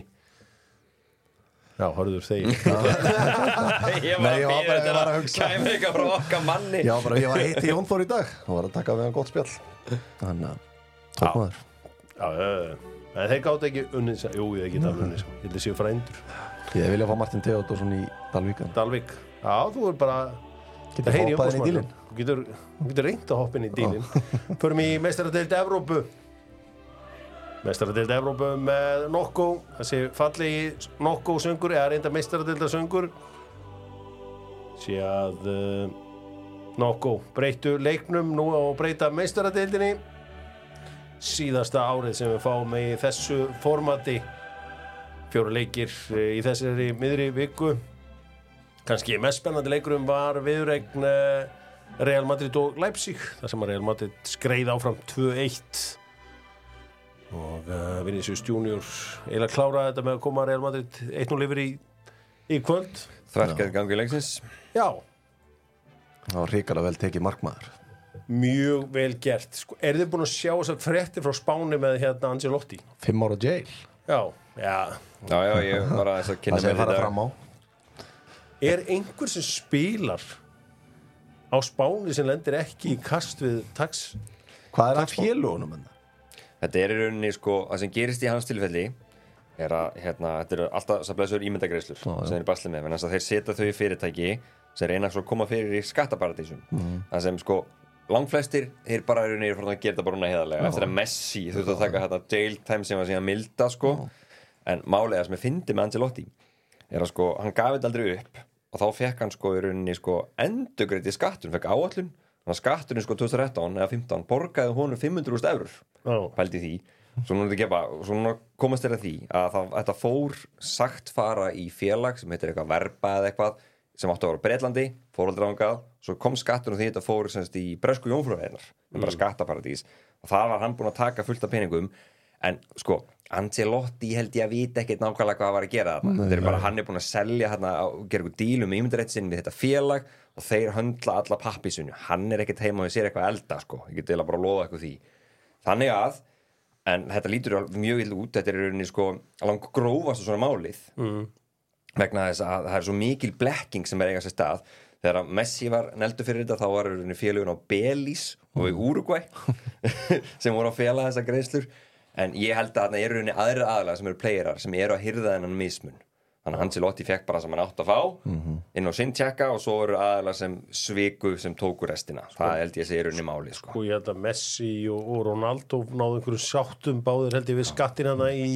Já, hörður þeir. Ég var Nei, ég var að bara- býða ég var að þetta hugsa. kæmi eitthvað frá okkar manni Já, bara ég var að hitti Jón Þór í dag og var að taka við hann gott spjall. Þannig að tók maður. Já, uh, en þeir gátt ekki unnið sem, jú, þeir geta unnið sem. Ég held að séu frændur. Ég vilja fá Martin Theodorsson í Dalvíkan. Dalvík. Já, þú er bara... Getur heyri hoppað inn í umboðsmann. dílinn. Þú getur, þú getur reynt að hoppa inn í dílinn. Förum í meistaradeild Evrópu. Meistaradeild Evrópu með Nokko. Þessi fallegi Nokko söngur, eða reynda meistaradeildar söngur. Sé að uh, Nokko breyttu leiknum nú á að breyta meistaradeildinni. Síðasta árið sem við fáum í þessu formati. Fjóru leikir uh, í þessari miðri viku. Kannski mest spennandi leikurum var viðuregn uh, Real Madrid og Leipzig, þar sem að Real Madrid skreið áfram tvö eitt og uh, Vinicius Junior eiginlega kláraði þetta með að koma Real Madrid eitt núll yfir í, í kvöld. Þverkað gangi leiksins Já, Það var hrikalega vel tekið markmaður. mjög vel gert. Sko, er þið búin að sjá þessar fréttir frá Spáni með hérna Ancelotti? Fimm ára jail. Já, já. Já, já, ég var að þess að kynna Það sem mér fara þetta fram á. Er einhver sem spilar á Spáni sem lendir ekki í kast við tax? Hvað er að félugunum en það? Þetta er í rauninni sko, það sem gerist í hans tilfelli er að, hérna, þetta eru alltaf þessar blessuður ímyndagreiðslur sem þeir eru basli með, en þess að þeir setja þau í fyrirtæki sem reyna svo að koma fyrir í skattaparadísum. Mm. Það sem sko, langflestir, þeir bara eru nýri fyrir að gera þetta bara núna heiðarlega, eftir að Messi þurftu að taka þetta jail time sem var síðan milda sko, en málega sem ég fyndi með Ancelotti er að sko, hann gaf þetta aldrei upp og þá fekk hann sko í rauninni sko endurgreitt í skattun, fekk áætlun, þannig að skatturinn sko tvö þúsund og þrettán eða fimmtán borgaði honum fimm hundruð þúsund evrur. Já. Pældi því svo núna, gefa, svo núna komast þér að því að það, þetta fór sagt fara í félag sem heitir eitthvað Verba eða eitthvað sem áttu að vera á Bretlandi, fóröldrangað svo kom skattur og því þetta fór semst í bresku jómfrúveinar, mm. bara skattaparadís og það var hann búin að taka fullt af peningum en sko, Ancelotti held ég að vita ekkert nákvæmlega hvað var að gera þarna þetta er bara, hann er búin að selja hérna, gera eitthvað dílu með ímyndarétt sinn við þetta félag og þeir höndla alla pappisunni hann er ekkert heima og sér eitthvað elda sko, ég get eiginlega bara að lofa eitthvað því þannig að, en þetta lítur mjög illa út, þetta er í rauninni sko langt grófast og svona málið mm. vegna þess að það er svo mikil blekking sem er eiga sér stað þegar að Messi var neldur fyrir þetta þá var í rauninni félagun á Belís og í Úrugvæ sem voru að fela þessa greiðslur en ég held að það eru í rauninni aðrir aðalega sem eru playerar sem eru að hirða þennan mismun þannig að Ancelotti fekk bara sem hann átt að fá mm-hmm. inn á sinn tjekka og svo eru aðalega sem sviku sem tóku restina sko. Það held ég að sé í rauninni máli sko. Sko ég held að Messi og, og Ronaldo náðu einhverjum sáttum báðir held ég við skattin hana í,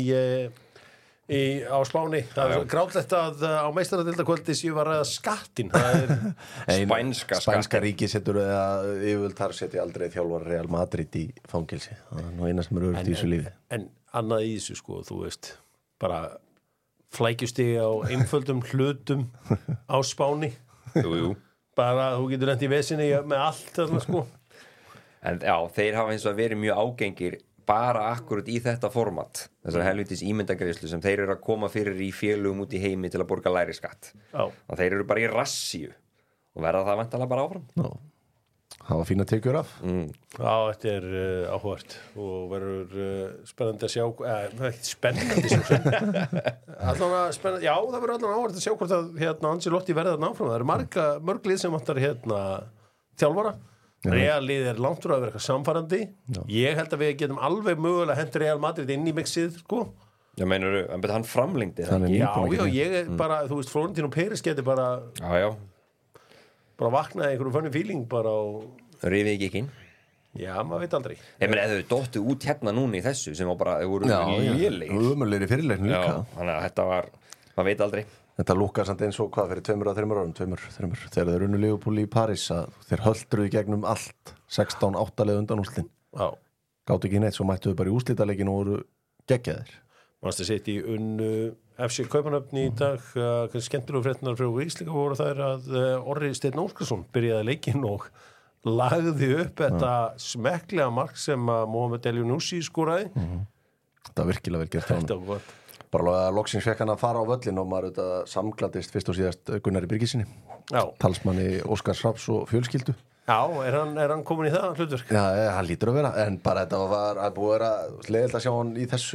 í, á Spáni. Það er grátlegt að á meistaradildakvöldi séu var að skattin. Það er spænska Spænska ríki setur eða yfirvöld þar setja aldrei þjálfar Real Madrid í fangilsi. Það er nú eina sem er örugt í þessu lífi. En annað í þessu sko, þú veist, bara flækjustigi á einföldum hlutum á Spáni. Jú, jú. Bara þú getur lent í vesinni með allt þarna sko. En já, þeir hafa eins og verið mjög ágengir bara akkurat í þetta format þessar helvitis ímyndagreiðslu sem þeir eru að koma fyrir í félugum út í heimi til að borga læri skatt. Já. Og þeir eru bara í rassíu og verða það væntanlega bara áfram. Já. Það var fína tekjur af. Mm. Já, þetta er uh, áhugavert og verður uh, spennandi að sjá eh, spennandi svo sem allan að spennandi, já það verður allan áhugavert að sjá hvort að hérna Ancelotti verði þarna áfram það eru marga, mörg lið sem vantar hérna þjálfara, Real lið er langt úr að vera eitthvað samfærandi já. Ég held að við getum alveg mögulega hendur Real Madrid inn í mixið sko. Já, meinarðu, en betur hann framlengdi það ekki? Já, já, ég er bara, þú veist, Florentino Pérez geti bara Já, já bara vaknaði einhverju funny feeling bara og Rífið ekki ekki inn Já, maður veit aldrei Ég meni, ef þau dóttu út hérna núna í þessu sem var bara, þau voru lélegir Ömurlegir í fyrirleiknum líka. Já, þannig að þetta var, maður veit aldrei Þetta lúkar samt eins og hvað fyrir tveimur að þreimur árum, tveimur, þreimur, þegar þeir unnu Liverpool í París að þeir höldruðu gegnum allt, sextán átta leið undan úrslitin. Já. Gátu ekki neitt, svo mættu þau bara í úrslitaleikin og voru geggjaðir. Manchester City unnu F C Kaupmannahöfn í dag, uh, skemmtilegu fréttirnar frá Íslika voru þær að uh, Orri Steinn Óskarsson byrjaði leikinn og lagði upp þetta smekklega mark sem að Mohamed Elyounoussi skoraði. Mm-hmm. Þetta var virkilega vel gert. Þetta var gott. Bara að loksins fekk hann að fara á völlin og maður auðvitað samgladist fyrst og síðast Gunnari Birgisinni, talsmanni Óskars Hrafns og fjölskyldu. Já, er hann, er hann komin í það hlutverk? Já, hann lítur að vera, en bara þetta var að búið að vera leiðilt að sjá hann í þessu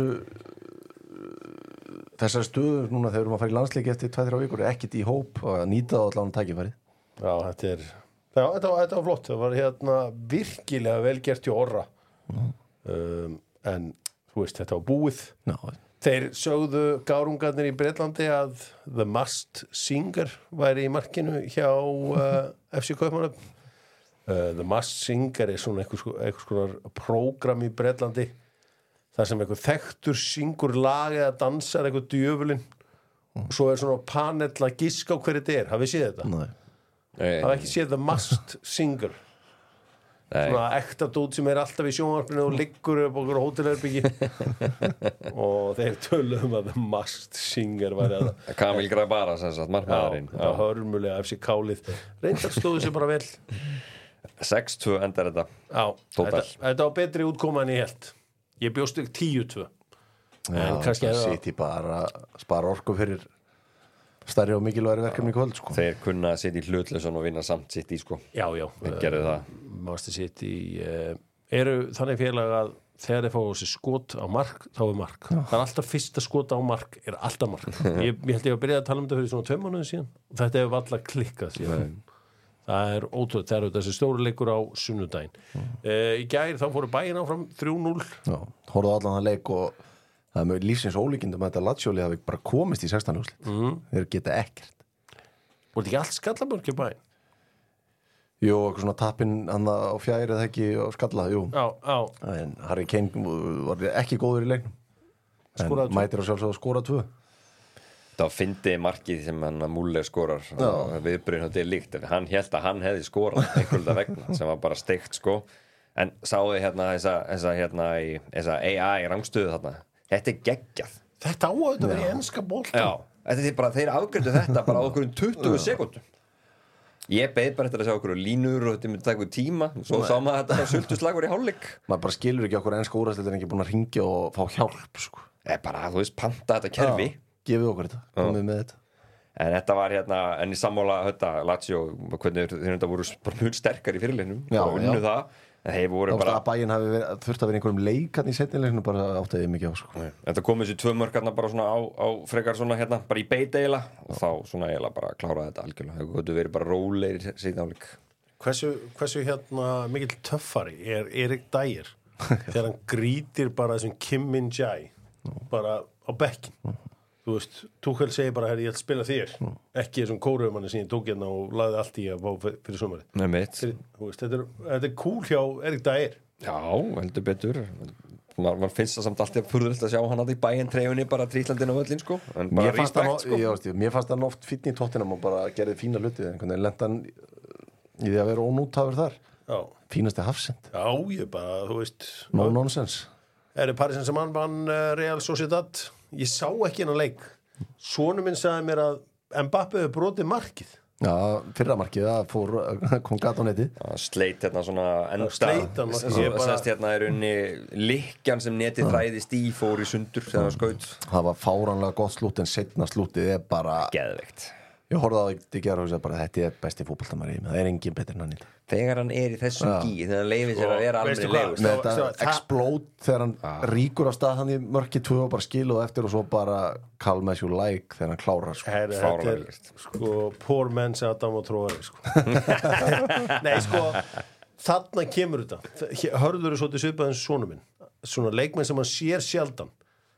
þessari stöðu núna þegar við erum að fara í landsleiki eftir tvær þrjár vikur, ekkert í hóp og að nýta það allan tækifærið. Já, þetta er já, þetta var, þetta var flott, það var hérna virkilega vel gert í Orra mm. um, en þú veist, þetta var búið. Já, þeir sögðu gárungarnir í Bretlandi að The Masked Singer væri í markinu hjá uh, F C Kaupmannahöfn. Uh, The Masked Singer er svona eitthvað skonar prógram í Bretlandi þar sem eitthvað þekktur syngur lag eða dansar eitthvað djöfulinn og svo er svona panel að giska á hverju þetta er. Hafið séð þetta? Nei. Hafið ekki séð The Masked Singer? Nei. Svona ekta dút sem er alltaf í sjónvarpinu og liggur upp okkur hótelherbyggi og þeir töluðum að The Masked Singer væri að Kamil Grabara sem sagt, markmaðurinn. Já, það hörmulega F C Kálið. Reyndar stóðu sér bara vel. sex tvö endar þetta. Já, þetta, þetta var betri útkoma en ég held. Ég bjóst ekki tíu tvö. En kannski það sitt í bara spara orku fyrir stærri og mikilvægri verkefni í kvöld, sko. Þeir kunna að sitja í hlutlausan og vinna samt sitt í, sko. Já, já. Þeir gerðu það. Manchester City uh, eru þannig félag að þegar þeir fá þessi skot á mark, þá er mark. Já. Það er alltaf fyrsta skot á mark, er alltaf mark. ég, ég held ég að byrja að tala um þetta fyrir svona tveim mánuðum síðan. Þetta hefur alltaf klikkað síðan. Það er ótrúlega, það eru þessi stóru leikur á sunnudaginn. Mm. Uh, í gær þá fóru Bayern áfram þrjú núll. Já, horfðu allan það leik og það er með lífsins ólíkindum að þetta Lazio-lið hafi bara komist í sextán úrslit. Mm. Þeir geta ekkert. Voru þetta ekki allt skallabörk í Bayern? Jú, eitthvað svona tappinn hann á fjær eða ekki á skalla, jú. Já, já. En Harry Kane var ekki góður í leiknum. En mætir að sjálfsögða að skora tvö. Það fyndi markið sem hann að Muller skorar viðbrun og þetta er líkt. Hann hélt að hann hefði skorað einhverja vegna sem var bara steikt, sko. En sáðu hérna þessa, þessa, hérna, í, þessa A I rangstöðu þarna. Þetta er geggjað. Þetta á að þetta verið í enska boltan. Já, þetta er bara, þeir afgjörðu þetta bara á okkur tuttugu sekúndum. Ég beið bara eftir að sjá okkur línur og þetta myndi taka okkur tíma. Svo sá maður að þetta var sultuslagur í hálfleik. Maður bara skilur ekki okkur enska úrvarsdeildin er ekki búin að hringja og fá hjálp, sko. Það er bara, þú veist, panta þetta kerfi. Já, gefið okkur þetta, komið með þetta. En þetta var hérna, en í sammála þetta, Lazio, hvernig þeir þetta voru bara mjög sterkar í fyrirleiknum. Já, og unnu það. Þeir voru bara að Bayern hafi verið, þurft að vera einhverjum leikarn í seinnileiknum bara áttaði mikið á, sko. Þetta kom þessi tvö mörkarna bara svona á, á frekar svona hérna, bara í beit eiginlega og þá svona eiginlega bara kláraði þetta algjörlega. Það gotu verið bara rólegir seinni hálfleik. Hversu, hversu hérna mikill töffari er Erik Dyer þegar hann grítir bara þessum Kim Min-jae bara á bekkin. Þú veist, Tuchel segir bara, herri, ég ætla að spila þér ekki þessum kóruumanni sem ég tók hérna og lagði allt í að fá fyrir sumarið. Nei, mitt. Þú veist, þetta er, þetta er cool hjá Erik Dyer. Já, heldur betur. Man, man finnst það samt alltaf furðulegt að sjá hann að í Bayern treyjunni bara trítlandinn á völlin, sko. En bara mér fannst respekt, sko. Já, stíf, mér fannst hann oft fínn í Tottenham og bara gerði fína hluti en hvernig lent hann í því að vera ónútafur þar. Já. Fínasti hafsend. Já, ég bara, þú veist. No nonsense. Er það Paris Saint-Germain vann uh, Real Sociedad? Ég sá ekki hennar leik. Sonu minn sagði mér að Mbappe hefur brotið markið. Já, fyrra markið, það fór, kom gat á neti. Já, sleit hérna svona enda. Sleit hann. Ég bara sest hérna er unni likjan sem netið þræðist í fór í sundur þegar það skaut. Það var fáránlega gott slút en setna slútið er bara... Geðveikt. Ég horfði á það ekki gera og sagði bara þetta er besti fótboltamaður í mig, það er engin betur en hann í það. Þegar hann er í þessum ja. Gí, þegar hann leifir sér að vera alveg leifur. Með þetta explode þegar hann ah. ríkur á stað hann í mörki tvö og bara skiluð eftir og svo bara calm as you like þegar hann klárar. Sko. Her, þetta er sko poor man's Adam og Tróari sko. Nei sko, þarna kemur þetta. Hörður er svolítið svipaðins sonu minn. Svona leikmenn sem hann sér sjaldan.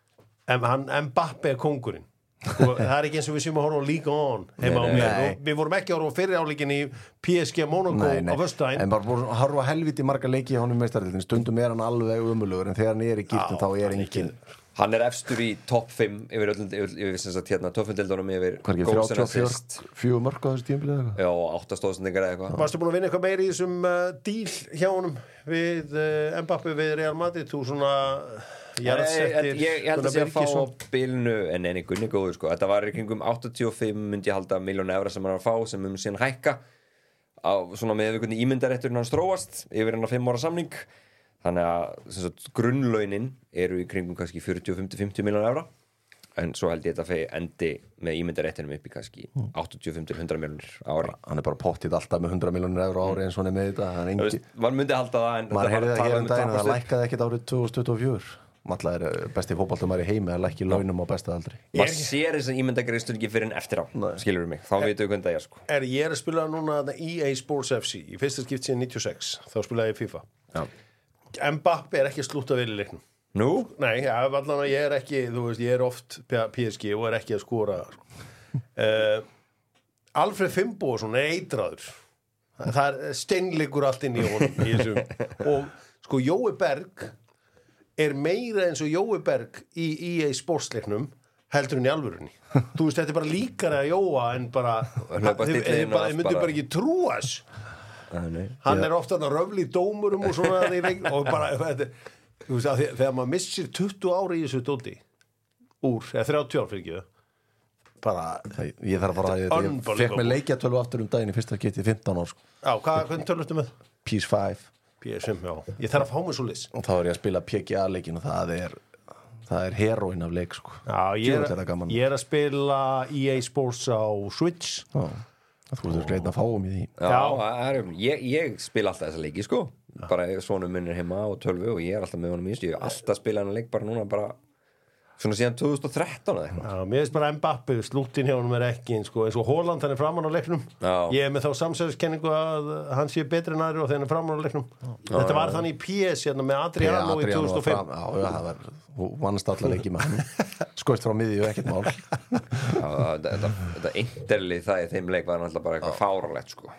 En hann Mbappe er kóngurinn. Og það er ekki eins og við séum að horfa á Ligue one heima á mér. Við vorum ekki að horfa á fyrri áleikin í P S G Monaco á föstudaginn. En bara voru að horfa helviti marga leiki í honum meistaradeildinni. Stundum er hann alveg umulugur en þegar hann er í gildum þá er engin. Hann er efstur í topp fimm yfir öllum yfir, yfir sem sagt hérna toppfundildunum yfir þrjátíu og fjögur mörk á þessu tímabili eða eitthvað. Já, átta stóðsendingar eða eitthvað. Varstu búin að vinna eitthvað meiri í þessum uh, díl hjá honum við uh, Mbappe við Real Madrid? Þú svona jarðsettir ég, ég held Gunnar að sé að fá á Birgisson. bilinu en enni Gunni góður sko þetta var í kringum áttatíu og fimm myndi ég halda miljón evra sem hann er að fá sem um síðan hækka á svona með við hvernig ímyndarétturinn hans þróast yfir hennar fimm ára samning þannig að sem sagt, grunnlaunin eru í kringum kannski fjörutíu og fimm til fimmtíu miljón evra en svo held ég þetta fegi endi með ímyndaréttinum upp í kannski áttatíu og fimm til hundrað miljónir ári Hann er bara pottið alltaf með hundrað miljónir euro ári eins og hann er með þetta hann er Þú engi, veist, man myndi halda það en maður heyrði það hér um daginn að það læk lækkaði ekkert árið tvö þúsund tuttugu og fjögur Malla er besti fótboltumar í heimi að lækki launum á besta aldri maður sér þess að ímyndagreistur ekki fyrir en eftir á skilur við mig, þá veitum við hvernig það er sko Er ég er að spila núna E A Sports F C í fyrsta skipt síðan níutíu og sex þá spilaði ég FIFA Já. Mbappe er ekki að slúta vel í leiknum Nú? Nei, ja, allan að ég er ekki þú veist, ég er oft P S G og er ekki að skora uh, Alfred Finnbogason er eitraður það er steinleikur allt inn í honum í þessum og sko Jói Berg er meira eins og Jói Berg í E A Sportsleiknum heldur en í alvörunni þú veist, þetta er bara líkara að Jóa en bara þið myndu bara ekki trúas hann er ofta að röfli í dómurum og svona og bara þetta, þú veist, að þegar maður missir tuttugu ári í þessu dóti úr, eða þrjátíu ár fyrir ekki bara Ég þarf bara að ég fekk með leikjatölu aftur um daginn í fyrsta getið fimmtán ár sko. Já, hvað, hvernig tölustu með? P S fimm P S fimm, já, ég þarf að fá mig svo lis og þá er ég að spila P G A-leikin og það er það er heroin af leik sko. Já, ég er, Djöfull er það gaman. ég er að spila E A Sports á Switch Já, þú veist að gleitna að fáum í því Já, það er, ég, ég spila alltaf þessa leiki sko bara svonum minn er heima á tölvu og ég er alltaf með honum í ég er alltaf að spila hennar leik bara núna bara svona síðan tvö þúsund og þrettán eða eitthvað Já, mér finnst bara Mbappe, slúttin hjá honum er ekki eins og, eins og Haaland, hann er framan á leiknum Já. ég er með þá samsæðiskenningu að hann sé betri en aðri og þegar hann er framan á leiknum þetta var þannig í P S hérna með Adriano í tvö þúsund og fimm Já, já, það var þú vannst allar leiki með hann skoist frá miðju og ekkert mál Já, þetta, þetta, þetta interlið það í þeim leik var náttúrulega bara eitthvað fáralegt sko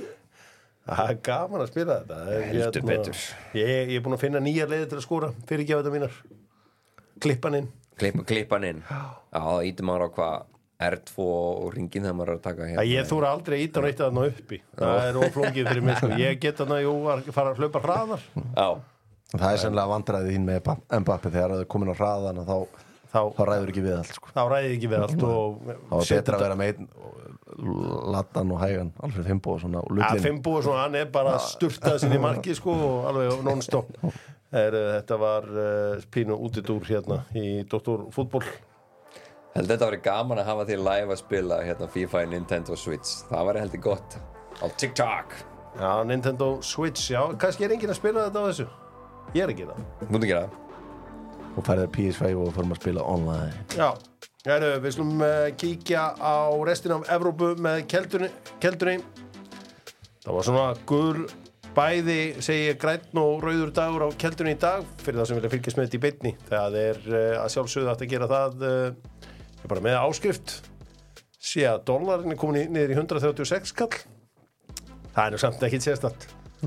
Það er gaman að spila þetta Það er Heldur hérna- betur. ég, ég er búin að finna nýja leiði til að skora fyrirgefa þetta mínar klippan inn Klippa, klippan inn Já, það ítum maður á hvað R tvö og ringin þegar maður er að taka hérna að ég þúra aldrei að íta neitt að þarna uppi það er oflókið fyrir mig sko. ég get þarna jú að fara að hlaupa hraðar Já, Það er sennilega vandræðið þín með Mbappe þegar það er komin á hraðan þá, þá, þá ræður ekki við allt sko. þá ræði ég ekki við allt og þá er betra að vera með einn laddan og hægan Alfred Finnbogason og að lullin Finnboga svona, hann er bara sturtað sinni marki sko og alveg non-stop er, þetta var uh, pínu útidúr hérna í Doktor Fútból held þetta að vera gaman að hafa því live að spila hérna FIFA í Nintendo Switch það var heldur gott á TikTok já, Nintendo Switch, já, kannski er enginn að spila þetta á þessu ég er ekki það Mútu gera það og færðir P S fimm og fórum að spila online já, heru, við slum uh, kíkja á restin af Evrópu með keldunni, keldunni það var svona gul bæði segi ég grænn og rauður dagur á keldunni í dag fyrir það sem vilja fylgjast með þetta í beinni það er uh, að sjálfsögðu hægt að gera það uh, bara með áskrift sé að dollarin er komin niður í hundrað þrjátíu og sex kall það er nú samt ekki sérstætt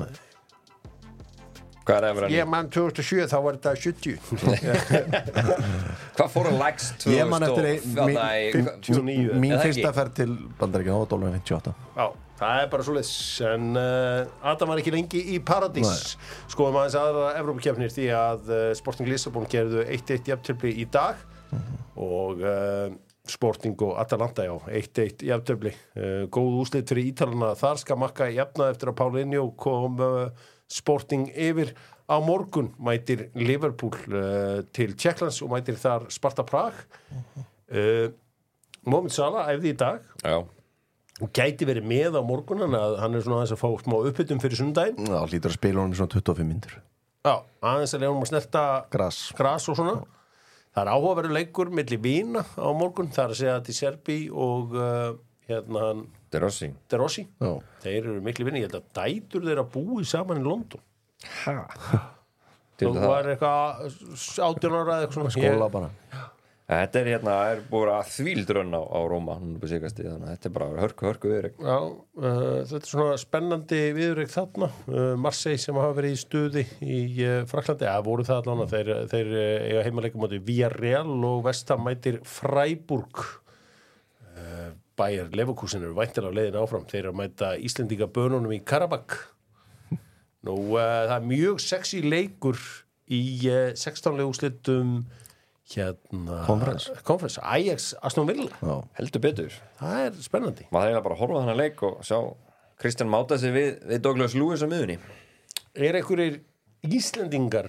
Hvað er efra ég mann tvö þúsund og sjö þá var þetta sjötíu Hvað fór að lags Ég man eftir ein- fimmtíu og níu mín Er það fyrsta ekki? ferð til Bandaríkjanna á dólarin fimmtíu og átta Já, það er bara svoleiðis en uh, Adam var ekki lengi í paradís skoðum aðeins aðra Evrópukeppnir því að uh, Sporting Lissabon gerðu eitt eitt jafntefli í dag og uh, Sporting og Atalanta já, eitt eitt jafntefli uh, góð úslit fyrir Ítalana þar skal makka jafna eftir að Paulinho kom uh, Sporting yfir á morgun mætir Liverpool uh, til Tjekklands og mætir þar Sparta Prag uh, Mohamed Salah æfði í dag Já, og gæti verið með á morgun hann, að, hann er svona aðeins að fá smá uppbyttum fyrir sundaginn Já, hlýtur að spila honum í svona tuttugu og fimm mínútur já, aðeins að lega um að snerta Gras gras og svona það er áhugaverður leikur milli vína á morgun það er að segja til Serbi og uh, hérna hann De Rossi De Rossi Já. þeir eru miklu vinni, ég held að dætur þeirra búið saman í London Ha Til og það var eitthvað átján ára eða eitthvað svona Skóla Ég- bara Þetta er hérna, er búið að þvíldrönn á, á Róma hún er búið sigasti, þannig að þetta er bara hörku, hörku viðreg Já, uh, þetta er svona spennandi viðurreik þarna uh, Marseille sem hafa verið í stuði í uh, Fraklandi, eða voru það allan þeir, þeir uh, eiga heimaleikum átti Villarreal og Vestham mætir Freiburg uh, Bayer Leverkusen eru væntilega á leiðin áfram þeir eru að mæta Íslendinga bönunum í Karabakk Nú, uh, það er mjög sexy leikur í uh, sextán liða úrslitum hérna Conference. Conference, Ajax, Aston Villa Já. heldur betur það er spennandi. maður er bara að horfa á þennan leik og sjá Kristján máta sig við, við Douglas Lewis á miðunni Er einhverjir Íslendingar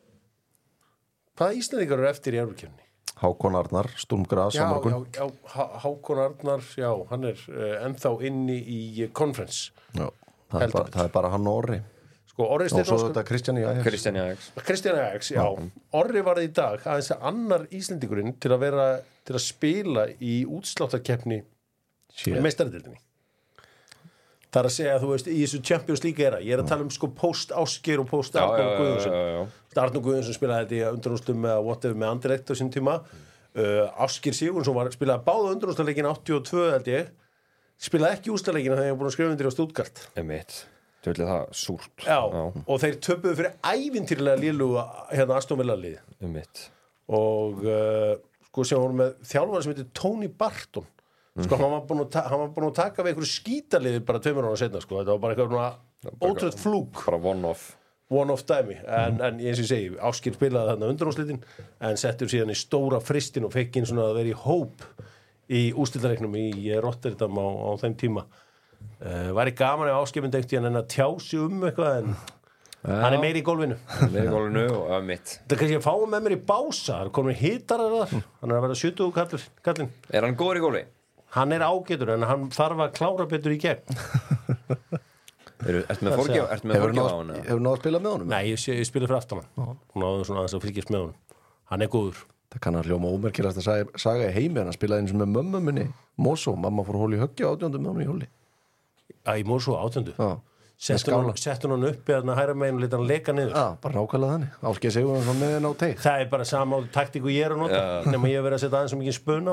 hvaða Íslendingar eru eftir í Evrópukefni? Hákon Arnar, Sturmgras Já, á morgun. já, já, Há- Hákon Arnar já, hann er uh, ennþá inni í uh, Conference Já, það, er Heldur bara, það er bara hann og Orri sko, Orri og svo Steinn þetta Kristján í Ajax. Kristján Ajax Kristján Ajax, já, Orri var í dag aðeins að annar Íslendingurinn til að vera til að spila í útsláttarkeppni Shit. í meistaradildinni það er að segja að þú veist í þessu Champions League era, ég er að tala um sko post Ásgeir og post já, já, Arnór já, já, Guðjónsson já. Arnór Guðjónsson spilaði þetta í undanúrslitum með whatever með Anderlecht á sín tíma uh, Ásgeir Sigurðsson var spilaði báða undanúrslitaleikin áttatíu og tvö held ég spilaði ekki úrslitaleikin þegar ég var búin að skrifa undir á Stuttgart Emitt, þú vil það súrt já, og þeir töpuðu fyrir ævintýrlega léluga hérna Aston Villa lið Emitt og uh, sko sem voru með þjálfari sem heitir Tony Barton sko hann var búin að, ta hann var búin að taka við einhverju skítaliði bara tveimur ára setna sko þetta var bara eitthvað ótrútt flúk bara one off one off dæmi en, en eins og ég segi Ásgeir spilaði þarna undanúrslitin en settur síðan í stóra fristin og fekk inn svona að vera í hóp í úrslitaleiknum í Rotterdam á, á þeim tíma uh, væri gaman ef Ásgeir myndi einhvern veginn að tjási um eitthvað en hann er meiri í gólfinu með gólfinu og Emitt þetta er kannski að fá hann með mér í bása hann komur hitarar þar hann er að vera sjötugu kallur kallinn er hann góður í góli? hann er ágætur en hann þarf að klára betur í gegn Eru, ertu með fórgjöf ertu með Hefur fórgjöf á náð hann? hefur náð að spila með honum? nei, ég, sé- ég spila fyrir aftan hann hún áður svona aðeins að fylgjast með honum hann er góður Það kann að hljóma ómerkilegast að saga, saga í heimi hann spilaði eins og með mömmu minni Mosó, mamma fór hóli í höggi á átjóndu með honum í hóli að ég mór svo átöndu Já, settu hann, settu hann upp eða hæra megin og leta hann leka niður Já bara nákvæmlega þannig Ásgeir Sigurðsson með henn á teik það er bara sama taktíku ég er að nota yeah. nema ég hef verið að setja aðeins svo mikið spuna á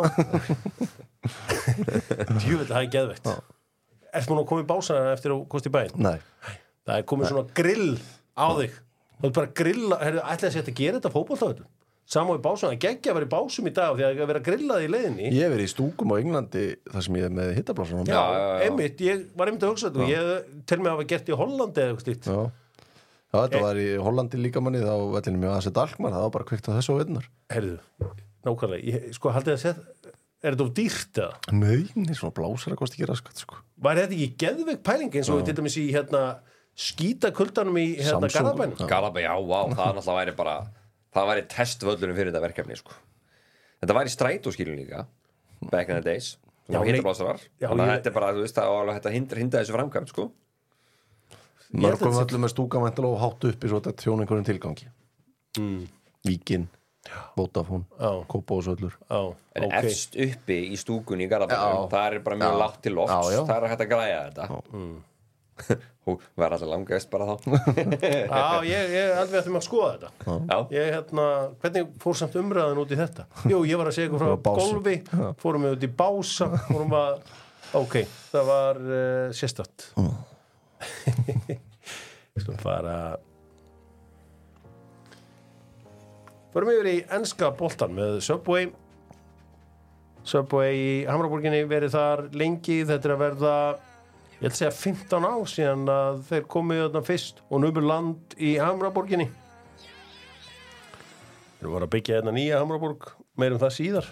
djúvill, það er geðveikt ertu múin að koma í bása eftir að kosti í bæinn? Nei, það er komið svona grill á þig þú ert bara að grilla, ætlaði að setja að gera þetta fótbolta þetta Samúi Básson, það geggja að vera í básum í dag því að vera grillað í leiðinni ég hef verið í stúkum á Englandi þar sem ég er með hittablásan Já, einmitt, ég var einmitt að hugsa þetta og ég tel mig að hafa gert í Hollandi eða eitthvað slíkt Já, Já þetta var í Hollandi líka manni þá vellinu mjög aðsett Alkmaar það var bara kveikt á þessu og vinnar Herðu, nákvæmlega, ég, sko haldið að segja er þetta of dýrt eða? Nei, svona blásar að kosti ekki raskat sko. Var þetta ekki geðveik pæling eins og til dæmis í hérna skítakuldanum í hérna Samsung. Garðabænum? Garðabæn, já, vá, það náttúrulega væri bara það væri testvöllunum fyrir þetta verkefni sko. Þetta væri strætóskilun líka back in the days Já, hitablásarar, já, þannig að ég- þetta er bara þú veist, það var alveg hægt að hindra, hindra þessu framkvæmt sko. Ég held að Mörgum þetta sé- öllum með stúkamæntal og hátt uppi svo þetta þjón einhverjum tilgangi mm. Víkin, Vodafone, Já. Kópavóðsvöllur Já, en ok efst uppi í stúkunni í Garðabænum Já. það er bara mjög Já. lágt til lofts Já, já. það er hægt að græja þetta og verða alltaf langast bara þá Já, ég, ég alveg ætlum að skoða þetta já, Ég hérna, hvernig fór samt umræðan út í þetta? Jú, ég var að segja ykkur frá Frá básu. golfi fórum við út í bása fórum að, ok, það var uh, sérstætt Skulum fara Fórum yfir í enska boltan með Subway Subway í Hamraborginni verið þar lengi, þetta er að verða ég held að segja fimmtán ár síðan að þeir komið þarna fyrst og numur land í Hamraborginni þeir voru að byggja þarna nýja Hamraborg meir um það síðar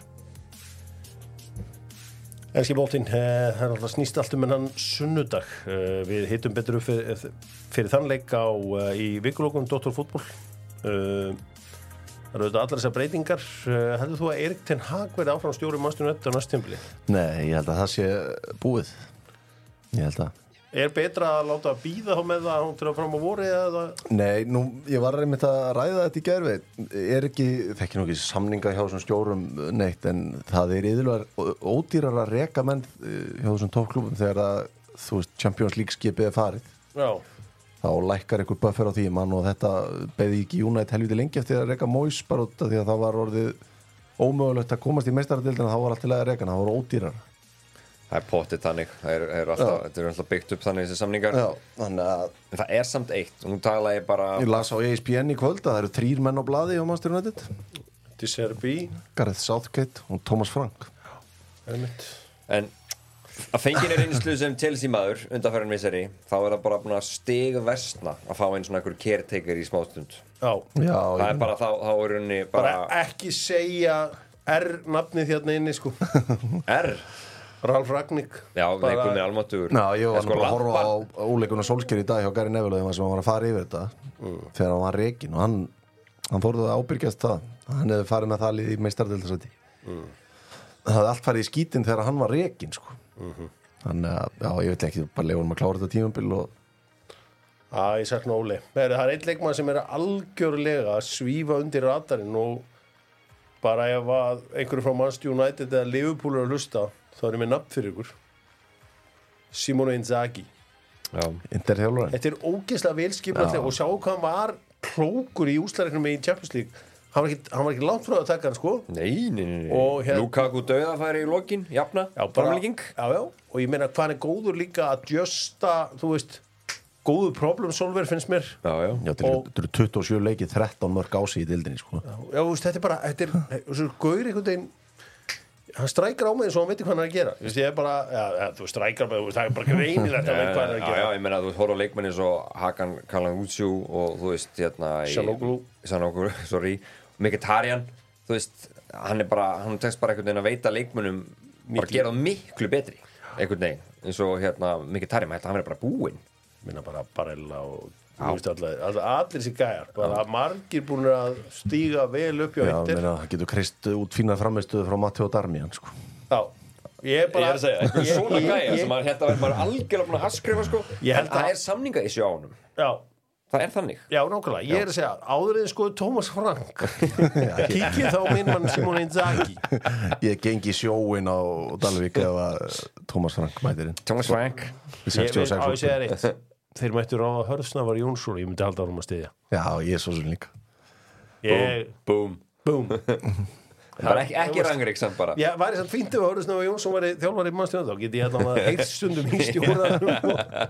Enski boltinn, eh, það er alltaf snýst allt um hennan sunnudag eh, við hittum betur upp fyrir, fyrir þann leik á eh, í vikulókum doktor Fútbol eh, það eru auðvitað allar þessar breytingar eh, heldur þú að Erik ten Hag verði áfram stjóri Manchester United á næsta tímabili? Nei, ég held að það sé búið Ég held að Er betra að láta bíða þá með það að hún til að fram á voru eða Nei, nú, ég var einmitt að ræða þetta í gerfi er ekki, þekki nú ekki samninga hjá þessum stjórum neitt en það er yfirlega ódýrar að reka menn hjá þessum toppklúbum þegar að, þú veist, Champions League skipið er farið Já, þá lækkar einhver buffer á því mann og þetta beði ekki United helviti lengi eftir að reka Moyes bara út af því að það var orðið ómögulegt að komast í meistaradildina þá var allt til að reka, það var ódýrar það er pottið þannig það er, er alltaf, þetta er alltaf byggt upp þannig þessi samningar Já, þannig að en það er samt eitt og nú tala ég bara ég las á E S P N í kvöld að það eru þrír menn á blaði á Manchester United til Serbi Gareth Southgate og Thomas Frank einmitt. en að fenginni reynslu sem Chelsea maður undanfærin misseri, þá er það bara búin að stig versna að fá einn svona einhver caretaker í smástund. Já, Já, Það er bara þá, þá er henni bara, bara ekki segja R-nafnið hérna inni sko R. Ralf Ragník. Já, Bara- leikur með almáttugur. Já, ég var sko, bara að horfa Lampard- á óleikuna Solskjær í dag hjá Gary Neville þegar sem hann var að fara yfir þetta þegar hann var rekinn og hann hann fóruð að ábyrgjast það hann hefði farið með það lið í meistaradeildarsæti mm. það hefði allt farið í skítinn þegar hann var rekinn sko. mm-hmm. þannig að, já, ég veit ekki bara leifunum að klára þetta tímabil og Já, ég sakna Óli. Það er einn leikmann sem er algjörlega að svífa undir radarinn og bara ef að einhverju frá Manchester United eða Liverpool er að hlusta, þá er ég með nafn fyrir ykkur. Simone Inzaghi. Já. interþjálfarinn. Þetta er ógeðslega velskipallega og sjá hvað hann var klókur í úrslagreiknum í Champions League. Hann var ekki, hann var ekki langt frá að taka hann, sko. Nei, nei, nei, nei. Og hér- Lukaku dauðafæri í lokin, jafna, Já, bara- framlíking. Já, já. Og ég meina hvað hann er góður líka að djösta, þú veist, góður problem solver finnst mér. Já, já. Já, þetta eru- Og- þetta eru tuttugu og sjö leikið þrettán mörg ási í dildinni sko. Já, þú veist, þetta er bara, þetta er, þessu gaur einhvern veginn, hann strækir á mig eins og hann veit ekki hvað hann er að gera. Þú veist, ég er bara, já, ja, þú strækir á mig, þú veist, það er bara greinilegt að veit hvað hann er að Já, já, gera. ég meina að þú horfður á leikmenni svo Hakan Kalangútsjú og þú veist, hérna í- Çalhanoğlu. Çalhanoğlu, sorry Mkhitaryan, þú veist hann er bara, hann tekst bara einhvern veginn að veita leikmennum bara gera það miklu betri einhvern veginn, eins og hérna Mkhitaryan, maður held að hann er bara búinn. Minna bara Barella og, þú veist, allir, allir, allir þessi gæjar, bara margir búin að stíga vel upp hjá Já, Inter. meina, það getur kreist út fína framistuðu frá Matteo Darmian sko. Já, ég er bara... Ég er að segja, einhver ég- svona ég- gæja ég- sem maður hérna verður maður algjörlega búin að afskrifa sko, Ég held en það að- er samninga í sjá honum, Já, það er þannig. já, nákvæmlega, ég er að segja, áður en skoðu Thomas Frank, kíkið þá minn mann Simone Inzaghi. Ég gengi sjóin á Dalvík ef að Thomas Frank mætir inn Thomas Frank. í Ég sextíu og veit, á ég sex segja reitt, þeir mættu ráða Hörðsnafar Jónsson, ég myndi halda árum að styðja. Já, ég er svo sem líka Ég, Boom. búm. Það er ekki, ekki rangrik samt bara. Já, væri samt fínt ef Hörðsnafar Jónsson væri þjálfari mannstjóðan, þá geti ég hérna að eitt stundum í stjóðanum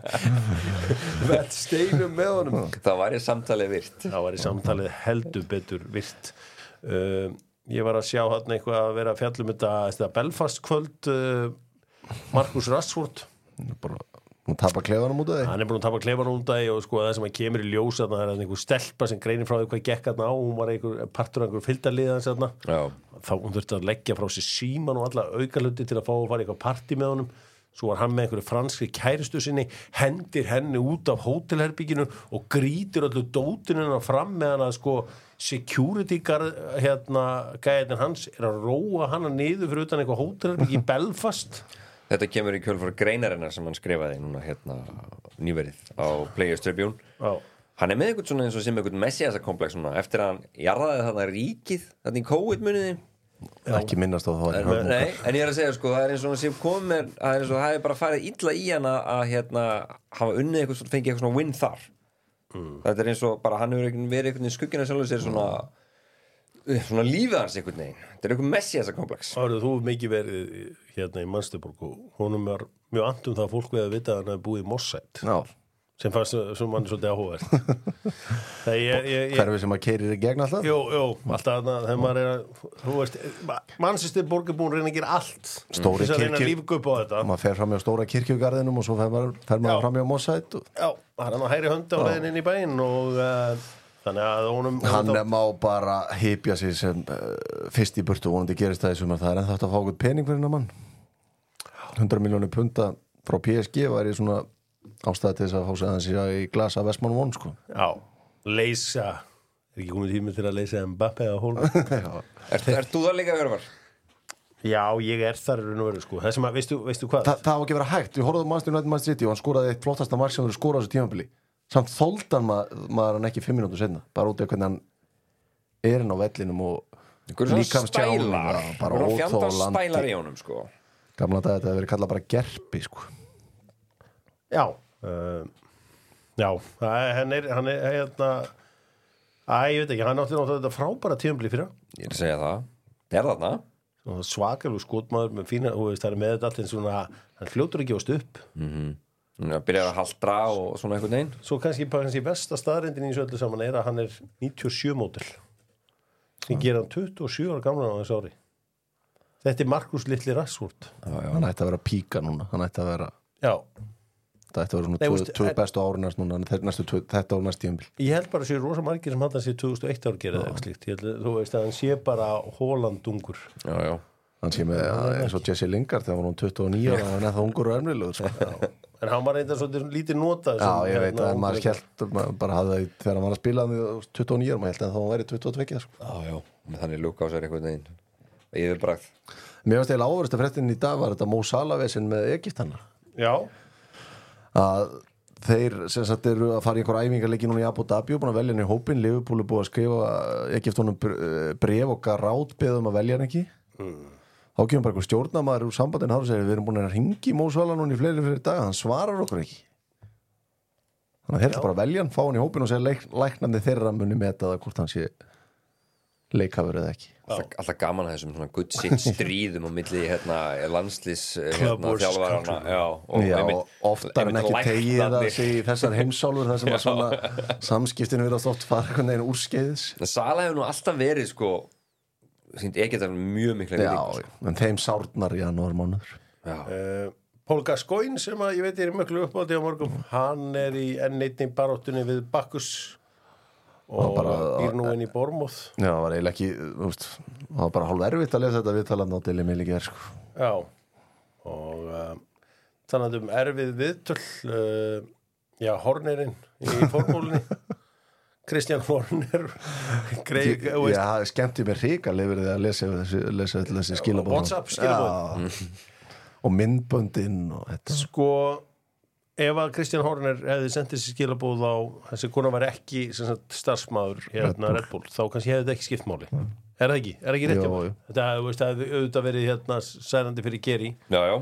og vett steinum með honum. Það væri samtalið virt. Það var í samtalið heldur betur virt. Uh, ég var að sjá hann eitthvað að vera að fjallum þetta, þetta Belfast kvöld uh, Marcus Rashford. bara, hún tapar klefanum út af því Hann er búin að tapa klefanum út af því og sko það sem að kemur í ljós að það er einhver stelpa sem greinir frá því hvað gekk hann á, hún var einhver partur af einhver fylgdarliðans þarna. Já. Þá hún þurfti að leggja frá sér síman og alla aukaluti til að fá að fara í eitthvað partí með honum. Svo var hann með einhverju franskri kærustu sinni, hendir henni út af hótelherbygginu og grítir öllu dótinu hennar fram með hann að sko security guard, hérna gæðin hans er að róa hana niður fyrir utan eitthvað hótelherbyggi í Belfast. Þetta kemur í kjölfar greinarinnar sem hann skrifaði núna hérna nýverið á Players Tribune. Já. Hann er með eitthvað svona eins og sem eitthvað messiasakomplex svona eftir að hann jarðaði þarna ríkið þarna í COVID-muniði. ekki minnast á það En, nei, en ég er að segja sko, það er eins og hann sé komið með, það er eins og það hefur bara farið illa í hana að hérna hafa unnið eitthvað, svona- fengið eitthvað svona win þar. Mm. Þetta er eins og bara hann hefur einhvern- verið einhvern veginn skuggina sjálfur sér svona svona lífið hans einhvern veginn. Þetta er eitthvað messiasakomplex. Árið, þú hefur mikið verið hérna í Mansteborg og honum er mjög andum það að fólk við að vita að hann hefur búið í Mossad Já, sem fannst sem mann svolítið áhugavert. Það ég, ég, ég hverfi sem að keirir í gegn alltaf Jú, jú, alltaf þarna þegar maður er að, þú veist, Manchesterborg er búin að reyna að gera allt Stóri til þess að reyna að kirkju- lífga upp á þetta. maður fer fram hjá stóra kirkjugarðinum og svo fer maður, fer maður Já. fram hjá Mossæt og Já, það er hann að hægri hönd á leiðin inn í bæinn og uh, þannig að honum hann honum er má bara hypja sig sem uh, fyrst í burtu vonandi gerist það í sumar, það er ennþá hægt að fá okkur pening fyrir hennar mann hundrað miljónir punta frá P S G væri svona ástæði til þess að fá sig aðeins í- í glasa Vestmann von sko. Já, leysa er ekki komið tími til að leysa Mbappe að hólma. Ert er þú það líka Hjörvar? Já, ég er þar í raun og veru sko. Það sem að, veistu, veistu hvað? Þa, það á ekki að vera hægt, við horfðum Manchester United Manchester City og hann skoraði eitt flottasta mark sem verður skorað á þessu tímabili samt þoldan ma maður hann ekki fimm mínútur seinna, bara út af hvernig hann er inn á vellinum og Einhver svona líkamstjáning, stælar, já, bara einhver fjandans óþolandi. stælar í honum sko. gamla dag þetta hefur verið kallað bara gerpi sko. Já, uh, já, það er- hann er, hann er, hérna, æ, ég veit ekki, hann átti náttúrulega þetta frábæra tímabili fyrir Ég er að segja það. Það er þarna. og svakalug skotmaður með fína, þú veist, það er með þetta allt eins svona, hann fljótur ekki ást upp. Hann byrjar að haldra og svona einhvern veginn. Svo kannski, kannski besta staðrindin í þessu öllu saman er að hann er níutíu og sjö mótil sem gera hann tuttugu og sjö ára gamlan á þessu ári. þetta er Markus Litli Rashford hann ætti að vera píka núna hann ætti að vera já það ætti að vera svona Nei, tvö, veist, tvö en- bestu árunast núna en þeir næstu tvö, þetta ár næst tíumbil Ég held bara að sé rosa margir sem hann sé tvö þúsund og eitt ár gerði eða slíkt. Ég held, þú veist að hann sé bara Hólandungur. Já, já hann sé með eins og Jesse Lingard þegar hann var hún tuttugu og níu ára hann er það ungur og erfilegur sko. En hann var reynda svolítið lítið notað. já sem, ég veit hérna, að maður ungur- held maður bara hafði það þegar hann var að spila hann í tuttugu og níu ára maður held að þá hann væri tuttugu og tvö sko. Já, já, með þannig lúka á sér einhvern veginn Yfirbragð mér varst eiginlega áverðast að fréttin í dag var þetta Mo Salah vesinn með Egyptana Já, að þeir sem sagt eru að fara í einhver æfingarleiki núna í Abu Dhabi og búin að velja hann í hópin Liverpool er búið að skrifa Egyptunum bref og garát beðum að velja hann ekki mm. þá kemur bara einhver stjórnamaður úr sambandin og segir við erum búin að ringi Mo Salah núna í fleiri fyrir dag hann svarar okkur ekki þannig að þeir eru bara að velja hann fá hann í hópin og segja leik, læknandi þeirra muni meta það hvort hann sé leikhafur eða ekki Alltaf, alltaf gaman að þessum svona good shit stríðum á milli hérna landslís hérna, Club versus þjálfarana country. já, og Já, einmitt- og oftar en einmitt ekki tegið það læknarnir. sig í þessar heimsálfur þar sem að svona samskiptinu verðast oft fara einhvern veginn úrskeiðis En Sala hefur nú alltaf verið sko sínt ekki þetta mjög mikla Já, virðingu, já, en þeim sárnar í janúar mánuður já. uh, Paul Gascoigne sem að ég veit er í möglu uppátti á morgum. Hann er í enn einni baráttunni við Bakkus og bara- býr nú inn í Bournemouth. Já, það var eiginlega ekki, þú veist, það var bara hálf erfitt að lesa þetta viðtalað á Daily Mail í gær, sko. Já, og uh, þannig um erfið viðtöl, uh, já, Hornerinn í formúlunni, Kristján Horner, greið, Já, það skemmti mér hrikalega yfir því að lesa þessi, lesa öll þessi skilabóð. WhatsApp skilabóð. Já, og myndböndin og þetta. Sko, ef að Kristján Horner hefði sendið þessi skilabóð á þessi kona var ekki sem sagt, starfsmaður hérna Red Bull, þá kannski hefði þetta ekki skipt máli. Er það ekki? Er það ekki rétt? Jú, hjá mér? jú. Þetta þú veist, hefði auðvitað verið hérna særandi fyrir Geri. já, já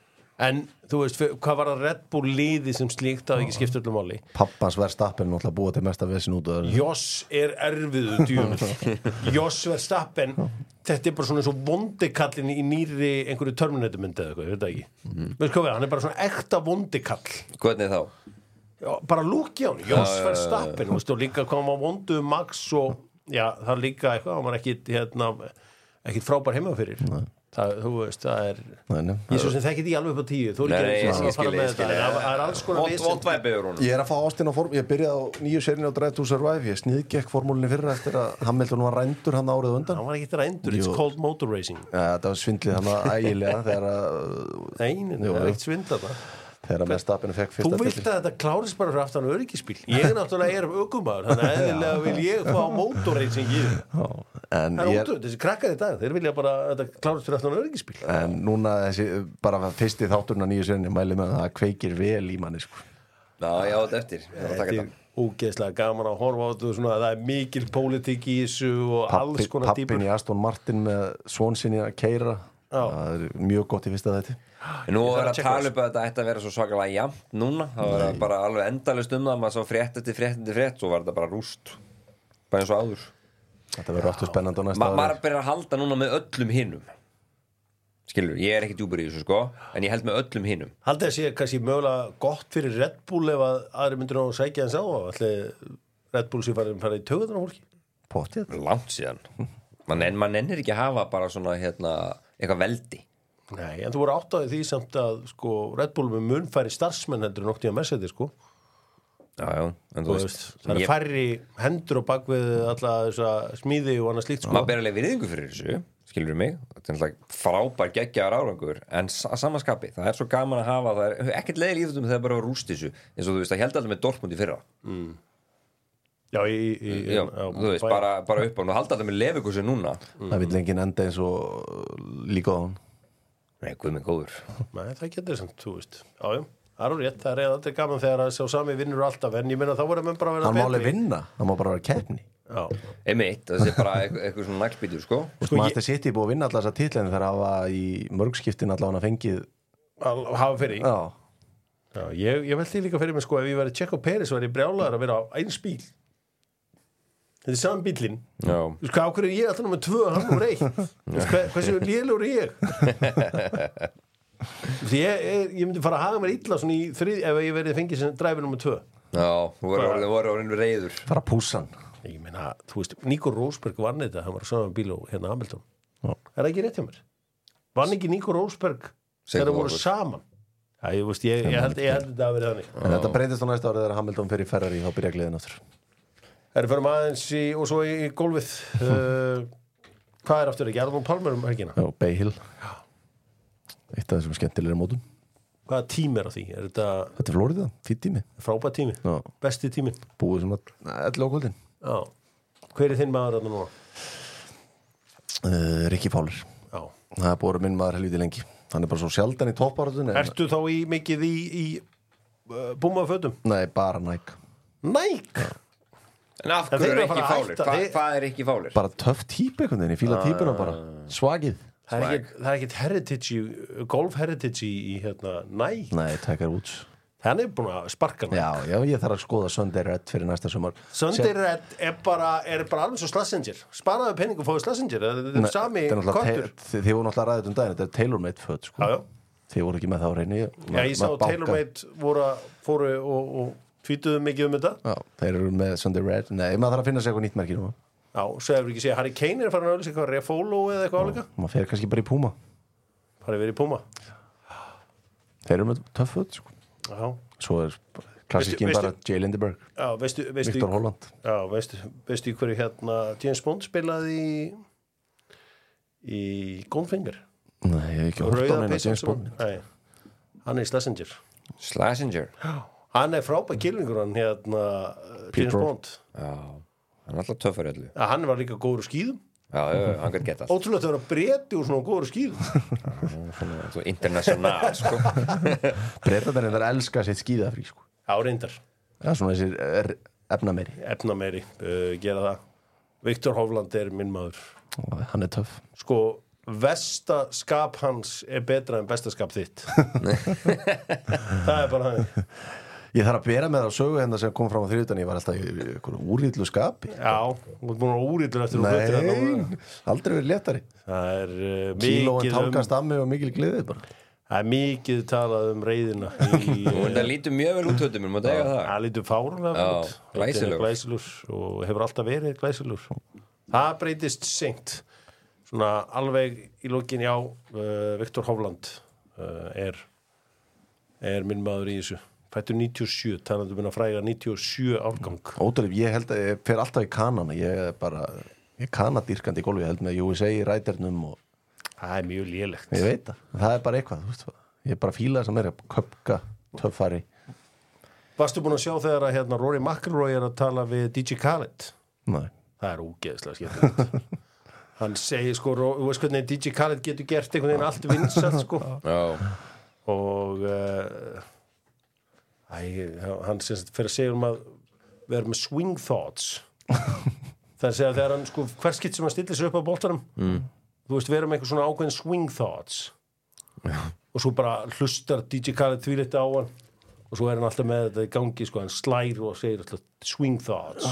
En þú veist, fyr- hvað var að Red Bull liði sem slíkt að ekki skipt öllum máli? Pappans Verstappen er náttúrulega búið til mesta vesin út af þessu. Joss er erfiðu djúvel Joss Verstappen þetta er bara svona eins og vondikallin í nýri einhverju Terminator-myndi eða eitthvað, ég veit það ekki mm. veist hvað við, hann er bara svona ekta vondikall Hvernig þá? já, bara lúki á hann, Joss Verstappen þú veist, og líka hvað hann var vondu Max og já, það er líka eitthvað, hann var ekkit hérna, ekkit frábær heima fyrir það, þú veist, það er Nei, nei. ég svo sem þekkit í alveg upp á tíu þú er Nei, ekki ég að skil, fara skil, með ég skil, þetta ég- það er alls konar Vont vesen. vont væpi yfir honum Ég er að fá ástin á form, ég byrjaði á nýju sérinu á Drive to Survive, ég sniðgekk formúlinni fyrra eftir að Hamilton var rændur hann árið á undan. hann var ekkit rændur, it's Jú. called motor racing Ja, þetta var svindlið hann að ægilega þegar að, Nei, nei, nei, Jú, það er jú. ekkert svindla það. þegar að Verstappen fekk Þú fyrsta vilt titil. að þetta klárist bara fyrir aftan öryggisbíl. Ég er náttúrulega er ökumaður, þannig að eðlilega vil ég fá motorracing í þið. Já, en Það er ég ótrúð, þessi krakkar í dag, þeir vilja bara að þetta klárist fyrir aftan öryggisbíl. En núna þessi, bara fyrsti þátturinn að nýju sérinu mæli með að það kveikir vel í manni sko. Já, já, þetta eftir Ég þarf að taka Þetta er þetta. ógeðslega gaman að horfa á þetta og svona, það er mikil pólitík í þessu og alls Pappi, konar pappin dýpur. í Aston Martin með svon sinni að keira Já. það er mjög gott í fyrsta þetta En nú Ég þarf er að að checka tala upp að þetta ætti að vera svo svakalega jafnt núna það var bara alveg endalist um það maður sá frétt eftir frétt eftir frétt svo var þetta bara rúst bara eins og áður þetta verður aftur spennandi á næsta Ma ári. maður byrjar að halda núna með öllum hinum skilur, ég er ekki djúpur í þessu sko en ég held með öllum hinum Haldið að sé kannski mögulega gott fyrir Red Bull ef að aðri myndir á að sækja hans á allir Red Bull sem farið fara í töguðan á fólki. Pottþétt. langt síðan man, en maður nennir ekki að hafa bara svona hérna, eitthvað veldi Nei, en þú voru átt á því samt að sko, Red Bull með munfæri starfsmenn heldur nokt í að Mercedes sko. já, já, en Þú þú veist, veist það er ég, færri hendur á bakvið alla þessa smíði og annað slíkt sko. maður ber alveg virðingu fyrir þessu skilur mig, þetta er náttúrulega frábær geggjaðar árangur, en að samaskapi það er svo gaman að hafa, það er ekkert leiðil í íþjóttum þegar bara að rúst þessu, eins og þú veist, það held allir með Dortmund í fyrra Já, í, í, já, á, þú veist, bæ- bara, bara upp á og halda allir með Leverkusen núna það vil enginn enda eins og líka á hann nei, guð minn góður Nei, það getur samt, þú veist Já, já, það er nú rétt, það er aldrei gaman þegar að sjá sami vinnur alltaf, en ég meina þá voru menn bara að vera hann má alveg vinna, það má bara vera keppni Já, einmitt, það sé bara eitthvað, eitthvað svona naglbítur sko sko, maður þetta sitt í búið að vinna allar þessa titlinni þegar það var í mörgskiptin allavega hann fengið að hafa fyrir já, Já, ég, ég veldi líka fyrir mig sko, ef ég væri Checo Peres var ég brjálaður að vera á eins bíl Þetta er saman bílinn já, Þú veist, hvað ákveður er ég alltaf nummer tvö og hann nummer eitt Þú veist, hver, hversu lélegur er ég Því ég, ég, ég myndi fara að haga mér illa svona í þrið ef ég verið fengið sem dræfi nummer tvö já, þú voru orðin, voru orðin reyður fara púsan Ég meina, þú veist, Nico Rosberg vann þetta hann var á saman bíl og hérna Hamilton Já. Er það ekki rétt hjá mér? Vann ekki Nico Rosberg þegar það voru saman? Já, ég veist, ég, ég held ég held þetta að vera þannig. En þetta breytist á næsta árið þegar Hamilton fer í Ferrari, þá byrja gleðin aftur. Það er fyrir maður aðeins í, og svo í, í gólfið. uh, Hvað er aftur ekki? Arnold Palmer um helgina? Já, Bay Hill. Eitt af þessum skemmtilegri mótum. Hvaða tím er á því? Er þetta Þetta er Florida, fýtt tími. frábært tími? Já. Besti tími? Búið svona elli á kvöldin. Já. Hver er þinn maður þarna núna? Uh, Rikki Fowler. Já. Það er búið minn maður helviti lengi. Hann er bara svo sjaldan í toppáratuninni. Ertu þá í mikið í, í uh, búmafötum? Nei, bara Nike. Nike? En af En hverju þeir er eru að ekki fara að fálir? hætta- Hva, þeir- hvað er ekki fálir? Bara töff típ einhvern veginn, ég fíla típuna bara. Svagið. Það er ekkert- það er ekkert heritage í, golf heritage í, í hérna, Nike. Nei, Tiger Woods. Hann er búin að sparka Nike. Já, já, ég þarf að skoða Sunday Red fyrir næsta sumar. Sunday Red er bara, er bara alveg svo Schlesinger. Sparaðu penning og fóðu Schlesinger. Þetta Nei, er sami þetta er náttúrulega kottur. te- Þið þið voru náttúrulega ræðið um daginn. Þetta er tailor-made föt, sko. Já, já. Þið voru ekki með það á reyni. Já, ég sá TaylorMade voru að fóru og, og tvítuðu mikið um þetta. Já, þeir eru með Sunday Red. Nei, maður þarf að finna sér eitthvað nýtt merki núna. Já, segður ekki segja, Harry Kane er farin að auðvitað eitthvað Refolo eða eitthvað áleika. Maður fer kannski bara í Puma. Það er verið í Puma. Þeir eru með töff föt, sko. Já, Svo er klassískinn Veistu- bara Jay Lindeberg, já veistu, veistu, Viktor Holland. já, veistu, veistu í hverju hérna James Bond spilaði í, í Goldfinger. Nei, ég hef ekki hort á Rauða neina peysan James sem Bond. hann- Nei, hann er í Schlesinger. Schlesinger. Hann er frábæð kylfingur hann hérna uh, James Bro. Bond. Já, hann er alltaf töffur öllu. Ja, hann var líka góður á skíðum. Já, já, hann gæti geta allt. Ótrúlega það var að breti úr svona góður á skíðum. Svona, svo international, sko. Bretarnir er að elska sitt skíðafrí, sko. Já, reyndar. Já, svona þessir er efna meiri. Efna meiri, uh, gera það. Viktor Hovland er minn maður. Og hann er töff. Sko, versta skap hans er betra en besta skap þitt. Það er bara hann. Ég þarf að bera með það á sögu hérna sem kom fram á þriðjudan. Ég var alltaf í einhverju úrýtlu skapi. Já, þú ert búin að úrýtlur eftir þú hlutir Nei, aldrei verið léttari. Það er uh, Kílóin mikið um, tálkast af mig og mikil gleði bara. það er mikið talað um reiðina í, Og það lítur mjög vel út höttum, maður dega það. það lítur fárlega Já, út. glæsilegur. Glæsilegur og hefur alltaf verið glæsilegur. Það breytist seint. Svona alveg í lokin, já, uh, Viktor Hovland uh, er er minn maður í þessu. Fættur níutíu og sjö, talandi um að fræga níutíu og sjö árgang. Ótrúlega, ég held að ég fer alltaf í kanana. Ég er bara, ég er kanadýrkandi í golfi. Ég held með U S A í ræternum og Það er mjög lélegt. ég veit það. Það er bara eitthvað, þú veist það. Ég er bara fíla þess að meira köpka, töffari. Varstu búin að sjá þegar að hérna, Rory McIlroy er að tala við D J Khaled? Nei. Það er ógeðslega skemmtilegt. Hann segir sko, þú veist hvernig D J Khaled getur gert einhvern veginn allt vinsælt sko. Já, Og uh, æ, hann sem sagt fyrir að segja um að vera með swing thoughts. Það er að segja þegar hann sko, hver skitt sem hann stillir sér upp á boltanum, mm. þú veist, vera með eitthvað svona ákveðin swing thoughts. Og svo bara hlustar D J Khaled þvílíkt á hann og svo er hann alltaf með þetta í gangi sko, hann slær og segir alltaf swing thoughts.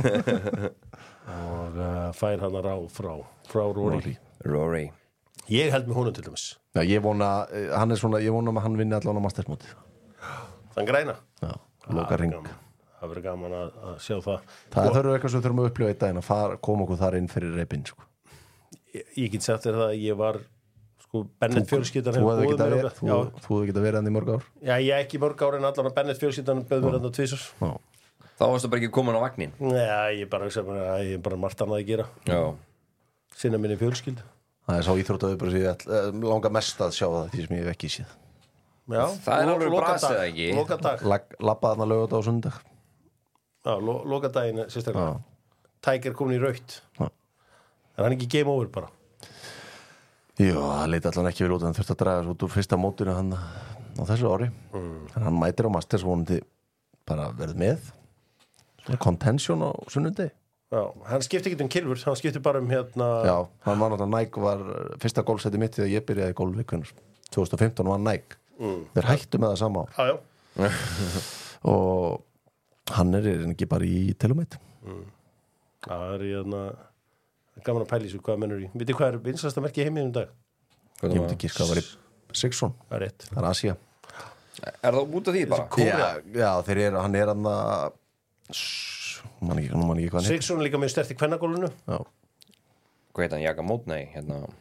Og uh, fær hann að ráð frá, frá Rory. Rory. Ég held með honum til dæmis. Já, ég vona, eh, hann er svona, ég vona að hann vinni allan á mastersmóti. Þann græna. Já, loka ring. gaman. Það verður gaman að, að sjá það. Það þarf eitthvað sem við þurfum að upplifa í daginn að fara, koma okkur þar inn fyrir reipinn, sko. Ég, ég get sagt þér það að ég var sko, Bennett fjölskyldan Þú hefur hefði boðið getað mér verið, þangað. þú, Já, þú hefði getað verið hann í mörg ár. já, ég ekki mörg ára en allan að Bennett fjölskyldan bauð mér þarna tvisvar. Já. Þá varstu bara ekki komin á vagnin. Já, ég bara hugsa bara að ég er bara margt annað að gera. Já. Sinna minni fjölskyld. Það er sá íþróttaður bara sem ég ætla- eh, langar mest að sjá það því sem ég hef ekki séð. Já, Það er alveg lokadag, brasið, ekki? Lokadag. Lag- Labba þarna lögut á sundag. Já, lo, lokadaginn sérstaklega. Já. Tiger komin í raut. Já. Er hann ekki game over bara? Jú, það leiti allan ekki vel út en þurfti að draga svo út úr fyrsta mótinu hann á þessu ári. Mm. En hann mætir á Masters vonandi bara verið með. Svona contention á sunnudegi. Já, hann skipti ekki um kilfur, hann skipti bara um hérna... Já, hann var náttúrulega Nike var fyrsta golfsæti mitt þegar ég byrjaði í golfi hvernig tvö þúsund og fimmtán var Nike. Mm. Þeir hættu með það sama ár. Já, já. Og hann er ekki bara í telumætt. Mm. Það er hérna... gaman að pæla í svo hvað mennur í. Vitið hvað er vinsasta merki í heiminum í dag? Ég myndi ekki hvað var í Sixon. Það er rétt. Það er Asia. Er það út af því bara? Já, já, þeir eru, hann er hann að man ekki, man ekki hvað hann heitir. Sixon er líka með sterti kvennagólunu. Já. Hvað heit hann, Jagamót? Nei, hérna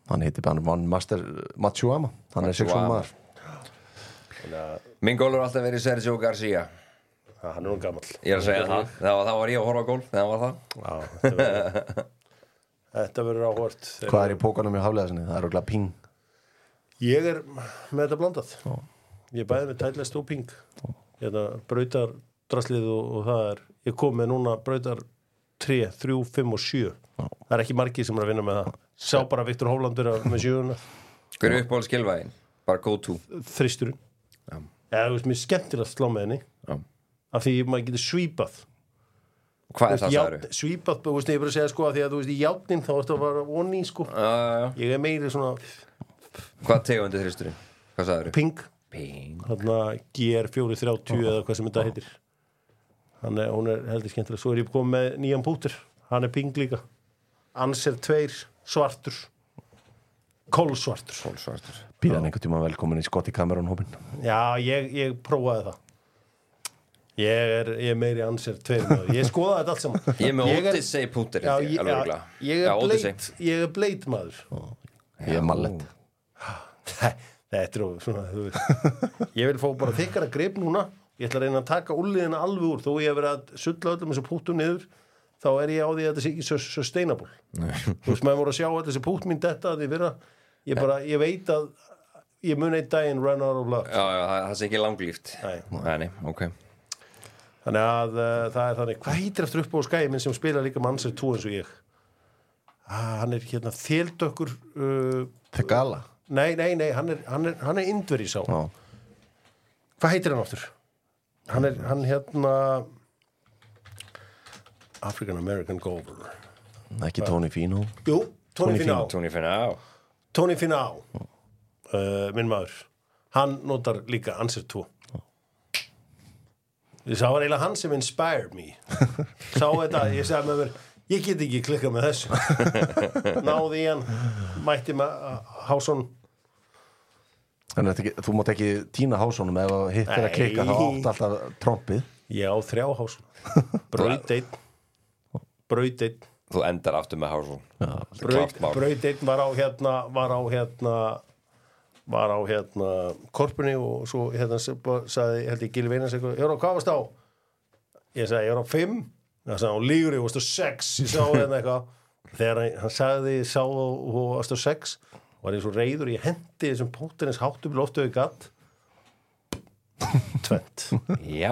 Hann heitir bara Van Master Matsuyama. Hann er sex ára maður. Minn gól er alltaf verið Sergio Garcia. Já, hann er nú gamall. Ég er að segja það. Það var, það var ég að horfa á gól þegar hann var það. Já, þetta verður, þetta verður áhvert. Hvað er í pókanum í Hafliðasinni? Það er örugglega ping. Ég er með þetta blandað. Ég er bæði með tætlest og ping. Hérna, brautar draslið og, og það er, ég kom með núna brautar tre, þrjú, fimm og sjö. Það er ekki margir sem er að vinna með það. Sjá bara Viktor Hólandur með sjöuna. Hver er uppáhald skilvægin? Bara go to. Þristurinn. Já. Já, þú veist, mér er skemmtilega að slá með henni. Já. Af því maður getur svípað. Hvað er það, sagður? Svípað, þú veist, ég er bara að segja sko að því að þú veist, í játnin þá ertu að vara onni, sko. Já, já, já. Ég er meiri svona... Hvað tegundi þristurinn? Hvað sagður? Ping. Ping. Þarna G R fjögur þrjátíu eða hvað sem þetta heitir. Hann er, hún er heldur skemmtilega. Svo er ég komið með nýjan pútur. Hann er ping líka. Anser tveir, svartur. Kólsvartur. Kólsvartur. Býðan einhvern tíma velkomin í Scotty Cameron hópin. Já, ég, ég prófaði það. Ég er, ég er meiri Anser tveir maður. Ég skoðaði þetta allt saman. Ég er með Odyssey pútur. Já, ég, já, ég er bleit, ég er bleit maður. Ég er mallet. Þetta er svona, þú veist. Ég vil fá bara þykkara grip núna. Ég ætla að reyna að taka úlliðina alveg úr. Þó ég hef verið að sulla öllum þessu pútum niður, þá er ég á því að þetta sé ekki sustainable. Þú veist, maður voru að sjá að þessi pút mín detta að því vera. Ég bara, ég veit að ég mun eitt daginn run out of luck. Já, já, það sé ekki langlíft. Nei. Nei, ok. Þannig að uh, það er þannig, hvað heitir eftir upp á skæði minn sem spila líka með Anser tvo eins og ég? Ah, hann er hérna þéldökkur... Uh, Tegala? Nei, nei, nei, hann er, hann er, hann er indveri sá. Já. Hvað heitir hann aftur? Hann er, hann hérna... African American Golfer. Ekki Tony Finau? Jú, Tony, Tony Finau. Tony Finau. Tony Finau. Uh, minn maður. Hann notar líka Anser tvo. Það var eiginlega hann sem inspired me. Sá þetta, ég sagði með mér, ég get ekki klikkað með þessu. Náði í hann, mætti með Hásson. Þannig að ekki, þú mátt ekki tína Hásonum ef hitt er að klikka, þá átt alltaf trompið. Ég á þrjá Hásson. Braut einn. Braut einn. Þú endar aftur með Hásson. Braut, braut einn var á hérna, var á hérna, var á hérna korpunni og svo hérna sagði, held ég Gilvi Einars eitthvað, ég var á, hvað varst á? Ég sagði, ég var á fimm. Það sagði, og lígur ég, varst á sex. Ég sá hérna eitthvað. Þegar hann sagði, ég sá og varst á sex, var ég svo reiður, ég hendi þessum póttinins hátt upp loftu við gatt. Tvent. Já.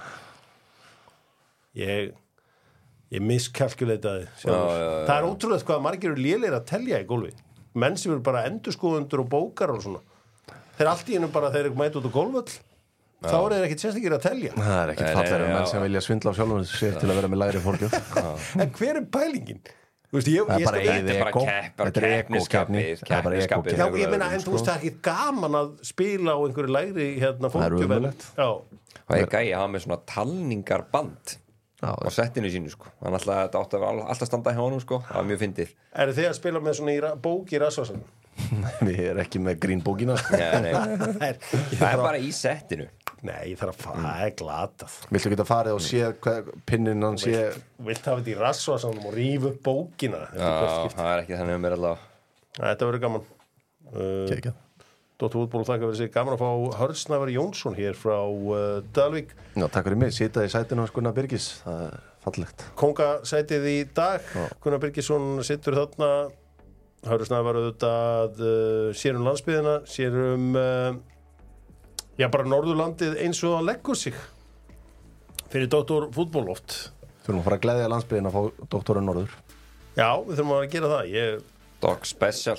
Ég, ég miskalkuleitaði. Já, já, já. Það er ótrúlega hvað margir eru lélegir að telja í gólfi. Menn sem eru bara endurskoðundur og bókar og svona. Þeir allt í hennum bara, þeir eru mæt út á gólfvöll. Þá er þeir ekkit sérstakir að telja. Það er ekkit fallegur en menn sem vilja svindla á sjálfum sér til að vera með lægri fórgjöf. En hver er pælingin? Veist, ég, Það er ég bara skal- eigið Þetta er bara eko. keppar, Þetta er keppnisskapið, eko-keppni. Það er bara keppnisskapið. Já, eko-keppni. ég meina, en þú veist, það er ekki gaman að spila á einhverju lægri hérna Það er fólkjöf. ömurlegt. Já, Og ég gæi að hafa með svona talningarband Já, á settinu sínu, sko. Þannig að þetta átti að vera alltaf standa hjá honum, sko. Það var mjög fyndið. eru þið að spila með svona í ra- bók í rassvasan? Við erum ekki með grínbókina. Já, nei. Það er, Það er bara í settinu. nei, ég þarf að fara, það er glatað. Viltu geta farið og sé hvað pinnin hann sé? Þú vilt hafa þetta í rassvasanum og rífa upp bókina. Þetta er hvert Já, skipti. það er ekki þannig um mér allavega. Þetta verður gaman. Uh, Kekja. Dóttur útból þakka fyrir sig. Gaman að fá Hörðsnævar Jónsson hér frá uh, Dalvík. Já, takk fyrir mig. Sita í sætinu hans Gunnar Birgis. Það er fallegt. Kóngasætið í dag. Gunnar Birgisson sittur þarna. Hörðsnævar auðvitað uh, sér um landsbyðina, sér um uh, já, bara Norðurlandið eins og hann leggur sig fyrir doktor fútból oft. Þurfum að fara að gleðja landsbyðin að fá doktorinn Norður. Já, við þurfum að gera það. Ég Dog Special.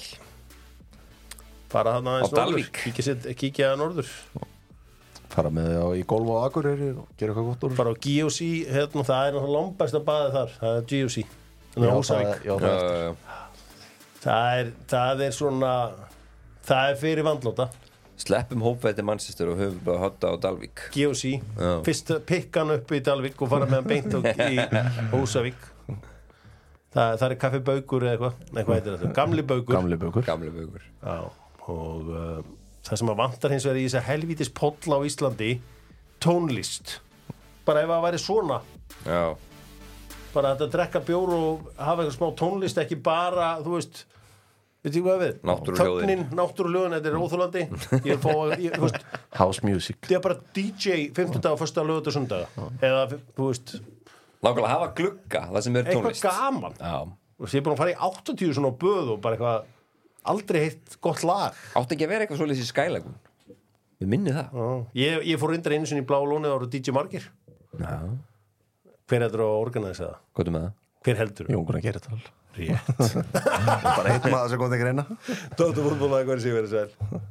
fara þarna aðeins Á Dalvík. norður. Kíkja, sitt- kíkja norður. Fara með á, í golf á Akureyri og gera eitthvað gott úr. Fara á G O C, hérna, það er náttúrulega langbæsta baðið þar. Það er G O C. Þannig Já, að Húsavík. það- já, Já, það er já, já. Það er, það er svona, það er fyrir vandlóta. Sleppum hópveiti Manchester og höfum bara hotta á Dalvík. G O C, Já. fyrst pikka hann upp í Dalvík og fara með hann beint á- í Húsavík. Það, það er kaffi Baukur eða eitthvað. Nei, hvað heitir þetta? Gamli Baukur. Gamli bökur. Gamli bögur. Já, og uh, það sem að vantar hins vegar í þess að helvítis polla á Íslandi, tónlist. Bara ef það væri svona, Já. bara þetta að drekka bjór og hafa eitthvað smá tónlist, ekki bara, þú veist, veit ég hvað við Náttúruhljóðin. þögnin, náttúruhljóðin, þetta er óþólandi ég vil fá, ég, þú veist House music. þetta er bara D J fimmtudag, föstudag, lögudag og sunnudaga eða, þú veist, Nákvæmlega hafa glugga, það sem er eitthvað tónlist gaman Já. og ég er búin að fara í áttatíu svona á böð og bara eitthvað aldrei heitt gott lag Átti ekki að vera eitthvað svoleiðis í Skylagun Við minni það ég, ég fór reyndar einu sinni í Bláa lónið ára D J Margir Já. hver heldur að organisa það? Hvað er með það? hver heldur? Jóngur að gera þetta rétt bara einn maður sem kom til greina Tóttu fútbóla, hvað er sér verið sæl